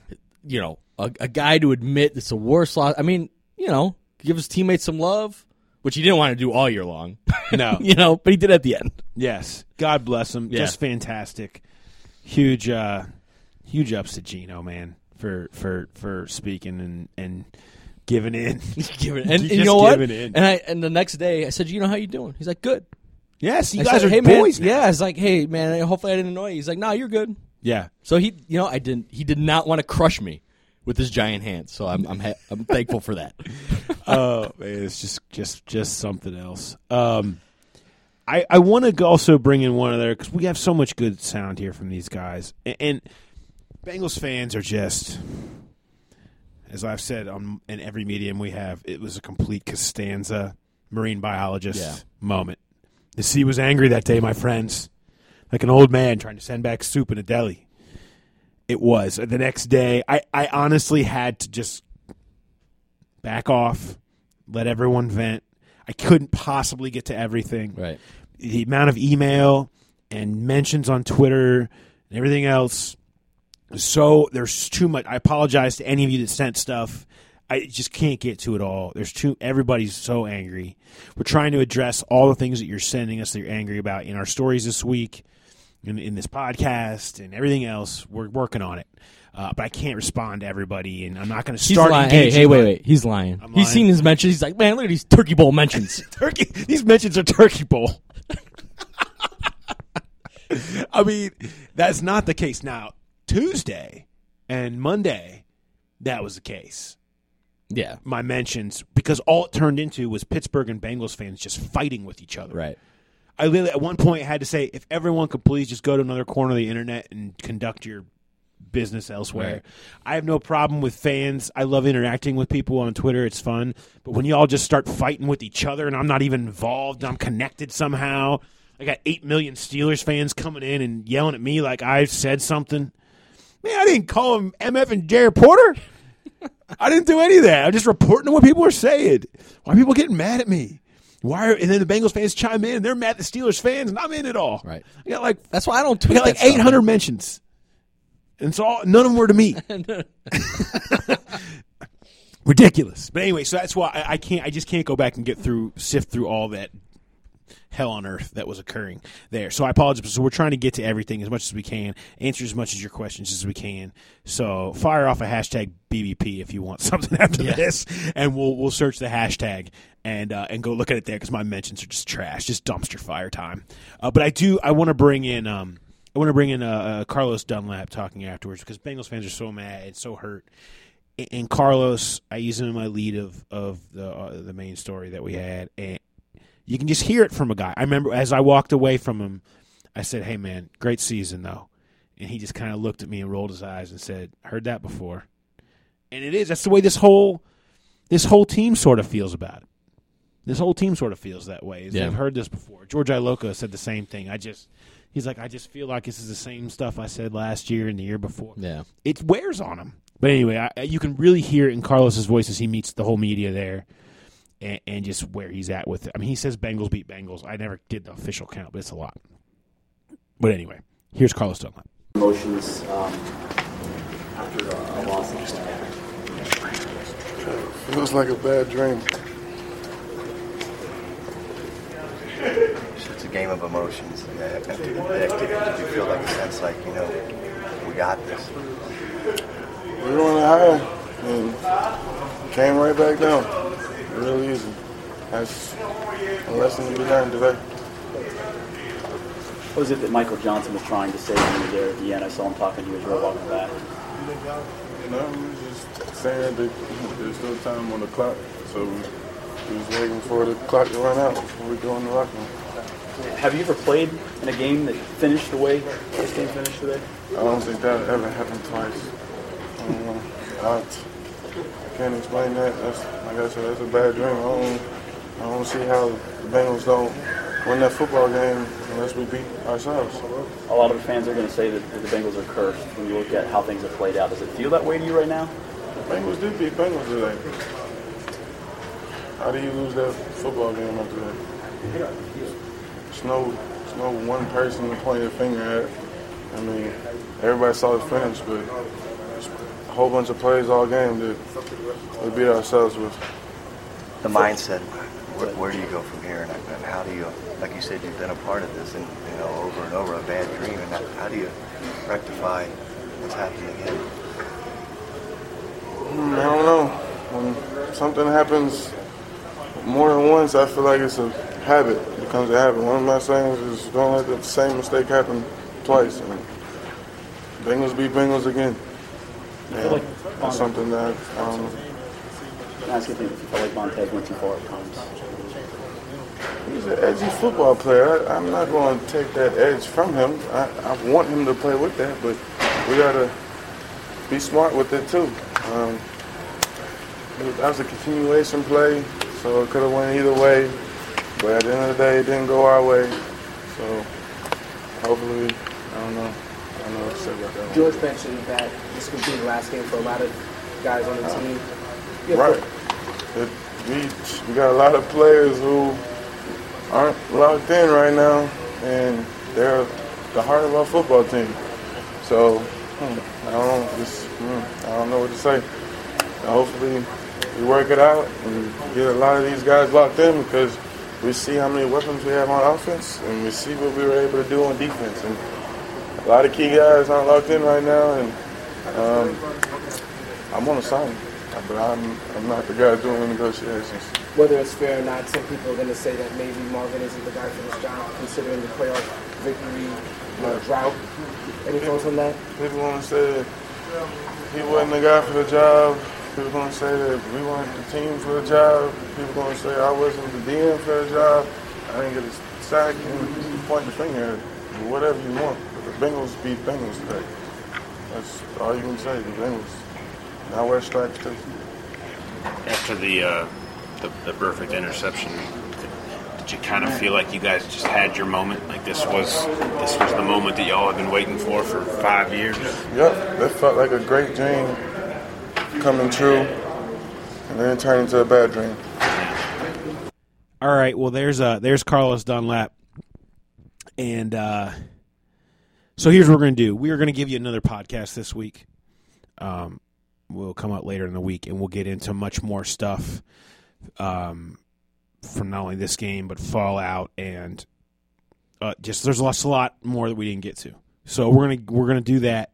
C: A guy to admit it's the worst loss. Give his teammates some love, which he didn't want to do all year long.
B: No.
C: But he did at the end.
B: Yes. God bless him.
C: Yeah.
B: Just fantastic. Huge ups to Geno, man, for speaking and giving in.
C: And you know what? And the next day I said, how you doing? He's like, good.
B: Yes, you
C: I
B: guys
C: said,
B: are
C: hey,
B: boys
C: man.
B: now.
C: Yeah, I was like, hey, man, hopefully I didn't annoy you. He's like, no, you're good.
B: Yeah.
C: So he did not want to crush me with his giant hands. So I'm thankful for that.
B: Oh, man, it's just something else. I want to also bring in one other, because we have so much good sound here from these guys. And Bengals fans are just, as I've said in every medium we have, it was a complete Costanza marine biologist moment. The sea was angry that day, my friends, like an old man trying to send back soup in a deli. It was. The next day, I honestly had to just back off, let everyone vent. I couldn't possibly get to everything.
C: Right.
B: The amount of email and mentions on Twitter and everything else. So there's too much. I apologize to any of you that sent stuff. I just can't get to it all. Everybody's so angry. We're trying to address all the things that you're sending us that you're angry about in our stories this week, in this podcast, and everything else. We're working on it. But I can't respond to everybody, and I'm not going to start engaging.
C: Hey, wait. He's lying. He's seen his mentions. He's like, man, look at these Turkey Bowl mentions.
B: These mentions are Turkey Bowl. That's not the case. Now, Tuesday and Monday, that was the case.
C: Yeah.
B: My mentions, because all it turned into was Pittsburgh and Bengals fans just fighting with each other.
C: Right.
B: I literally, at one point, had to say, if everyone could please just go to another corner of the internet and conduct your business elsewhere. Right. I have no problem with fans. I love interacting with people on Twitter. It's fun. But when y'all just start fighting with each other and I'm not even involved, I'm connected somehow. I got 8 million Steelers fans coming in and yelling at me like I said something. Man, I didn't call him MF and Jared Porter. I didn't do any of that. I'm just reporting what people are saying. Why are people getting mad at me? And then the Bengals fans chime in, and they're mad at the Steelers fans, and I'm in it all.
C: Right.
B: I got
C: that's why I don't tweet.
B: I got like 800 mentions, and so none of them were to me. Ridiculous. But anyway, so that's why I just can't go back and sift through all that hell on earth that was occurring there. So I apologize. So we're trying to get to everything as much as we can, answer as much of your questions as we can. So fire off a hashtag BBP if you want something after this, and we'll search the hashtag and go look at it there because my mentions are just trash, just dumpster fire time. But I want to bring in Carlos Dunlap talking afterwards because Bengals fans are so mad and so hurt. And Carlos, I use him in my lead of the main story that we had, and you can just hear it from a guy. I remember as I walked away from him, I said, "Hey, man, great season, though." And he just kind of looked at me and rolled his eyes and said, "Heard that before." And it is. That's the way this whole team sort of feels about it. This whole team sort of feels that way. They've heard this before. George Iloka said the same thing. He's like, I just feel like this is the same stuff I said last year and the year before.
C: Yeah.
B: It wears on him. But anyway, you can really hear it in Carlos's voice as he meets the whole media there. And just where he's at with it. I mean, he says Bengals beat Bengals. I never did the official count, but it's a lot. But anyway, here's Carlos Dunlap.
N: Emotions after a loss.
O: Feels like a bad dream.
P: It's a game of emotions. After the pick, did you feel like a sense like, we got this?
O: We were on a high and came right back down. Real easy. That's a lesson to be learned today.
N: What was it that Michael Johnson was trying to say to you there at the end? I saw him talking to you as you were walking back.
O: No, he was just saying that there's still time on the clock, so we was waiting for the clock to run out before we go in the locker room.
N: Have you ever played in a game that finished the way this game finished today?
O: I don't think that ever happened twice. I can't explain that. Like I said, that's a bad dream. I don't see how the Bengals don't win that football game unless we beat ourselves.
N: A lot of the fans are going to say that the Bengals are cursed when you look at how things have played out. Does it feel that way to you right now?
O: The Bengals did beat Bengals today. How do you lose that football game after that? There's no one person to point your finger at. I mean, everybody saw the finish, but a whole bunch of plays all game that we beat ourselves with.
P: The mindset, where do you go from here, and how do you, like you said, you've been a part of this, and over and over, a bad dream, and how do you rectify what's happening again?
O: I don't know. When something happens more than once, I feel like it's a habit. It becomes a habit. One of my sayings is don't let the same mistake happen twice. And Bengals beat Bengals again. And that's something that
N: I ask you if you feel like Montez went too far at times.
O: He's an edgy football player. I'm not going to take that edge from him. I want him to play with that, but we got to be smart with it too. That was a continuation play, so it could have went either way. But at the end of the day, it didn't go our way. So hopefully, I don't know what to say about that.
Q: George mentioned that this could be the last game for a lot of guys on the team.
O: Right. We got a lot of players who aren't locked in right now, and they're the heart of our football team. So I don't know what to say. Hopefully we work it out and get a lot of these guys locked in, because we see how many weapons we have on offense, and we see what we were able to do on defense. And a lot of key guys aren't locked in right now, and I'm on a sign, but I'm not the guy doing the negotiations.
Q: Whether it's fair or not, some people are going to say that maybe Marvin isn't the guy for this job, considering the playoff victory drought. Any thoughts on that?
O: People want to say that he wasn't the guy for the job. People going to say that we weren't the team for the job. People going to say I wasn't the DM for the job. I didn't get a sack, and point the finger at whatever you want. But the Bengals beat Bengals today. That's all you can say. The Bengals now wear stripes too.
R: After the perfect interception, did you kind of feel like you guys just had your moment? Like this was the moment that y'all have been waiting for 5 years?
O: Yep, that felt like a great dream coming true, and then it turned into a bad dream.
B: All right, well, there's Carlos Dunlap, and so here's what we're going to do. We are going to give you another podcast this week. We'll come out later in the week, and we'll get into much more stuff from not only this game but Fallout, and just there's a lot more that we didn't get to. So we're gonna do that,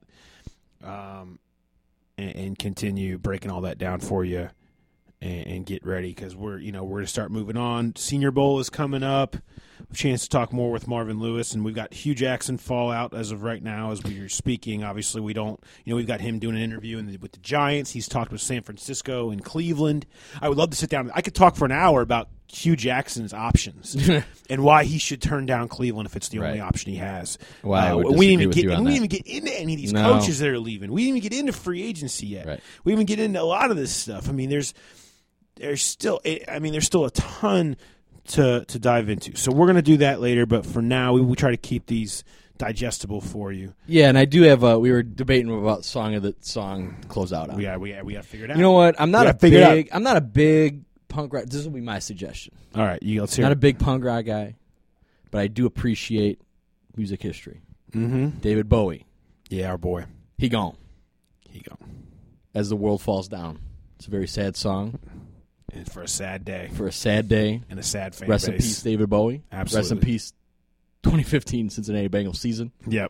B: and continue breaking all that down for you, and get ready because we're gonna start moving on. Senior Bowl is coming up. A chance to talk more with Marvin Lewis, and we've got Hugh Jackson Fallout as of right now as we are speaking. Obviously, we don't, we've got him doing an interview with the Giants. He's talked with San Francisco and Cleveland. I would love to sit down. I could talk for an hour about Hugh Jackson's options and why he should turn down Cleveland if it's the only option he has.
C: Why
B: we didn't even get into any of these coaches that are leaving. We didn't even get into free agency yet.
C: Right.
B: We didn't even get into a lot of this stuff. I mean, there's still a ton to dive into. So we're going to do that later, but for now, we try to keep these digestible for you.
C: Yeah, and I do have we were debating about song close out on.
B: We got to figure it out.
C: You know what? I'm not a big punk rock. This will be my suggestion.
B: All right, let's hear
C: Not
B: it.
C: a big punk rock guy, but I do appreciate music history.
B: Mm-hmm.
C: David Bowie.
B: Yeah, our boy.
C: He gone.
B: As
C: the world falls down. It's a very sad song.
B: And for a sad day.
C: And
B: a sad fan
C: Rest
B: base.
C: in peace, David Bowie.
B: Absolutely.
C: Rest in peace, 2015 Cincinnati Bengals season.
B: Yep.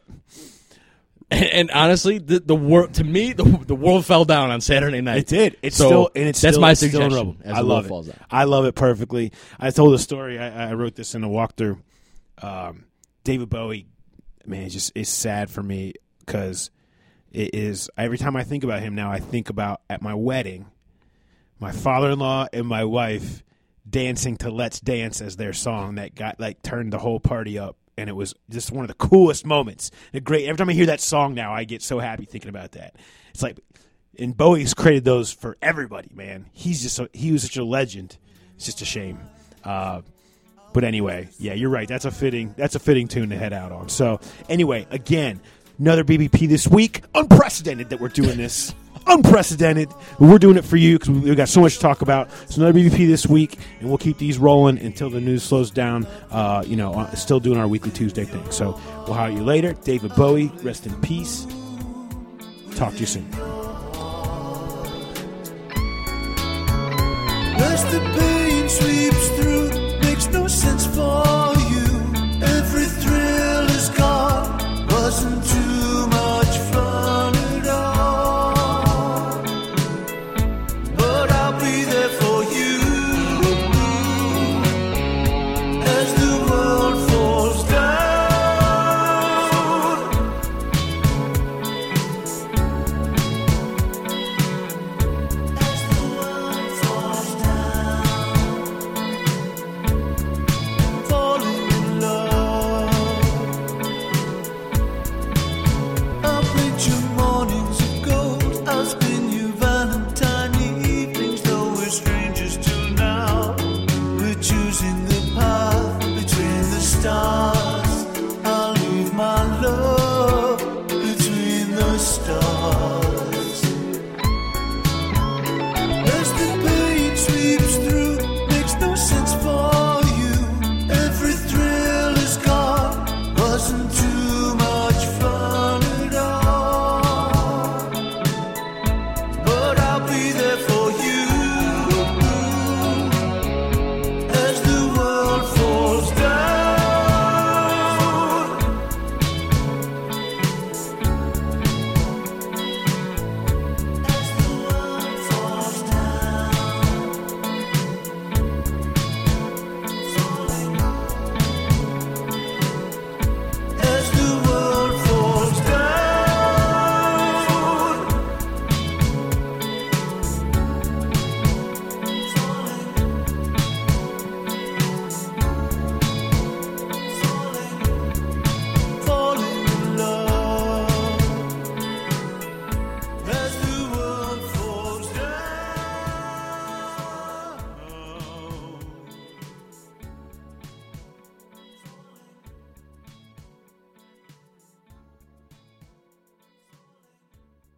C: And honestly, the world fell down on Saturday night.
B: It did.
C: That's
B: still
C: my
B: in
C: suggestion.
B: rubble.
C: As
B: I
C: the
B: love
C: world
B: it.
C: falls down.
B: I love it perfectly. I told a story. I wrote this in a walkthrough. David Bowie, man, it's sad for me because it is. Every time I think about him now, I think about at my wedding, my father-in-law and my wife dancing to "Let's Dance" as their song that turned the whole party up. And it was just one of the coolest moments. Every time I hear that song now, I get so happy thinking about that. It's like, and Bowie's created those for everybody, man. He was such a legend. It's just a shame. But anyway, yeah, you're right. That's a fitting tune to head out on. So anyway, again, another BBP this week. Unprecedented that we're doing this. Unprecedented. We're doing it for you because we've got so much to talk about. So another BBP this week, and we'll keep these rolling until the news slows down. Still doing our weekly Tuesday thing. So we'll hire you later. David Bowie, rest in peace. Talk to you soon.
S: As the pain sweeps through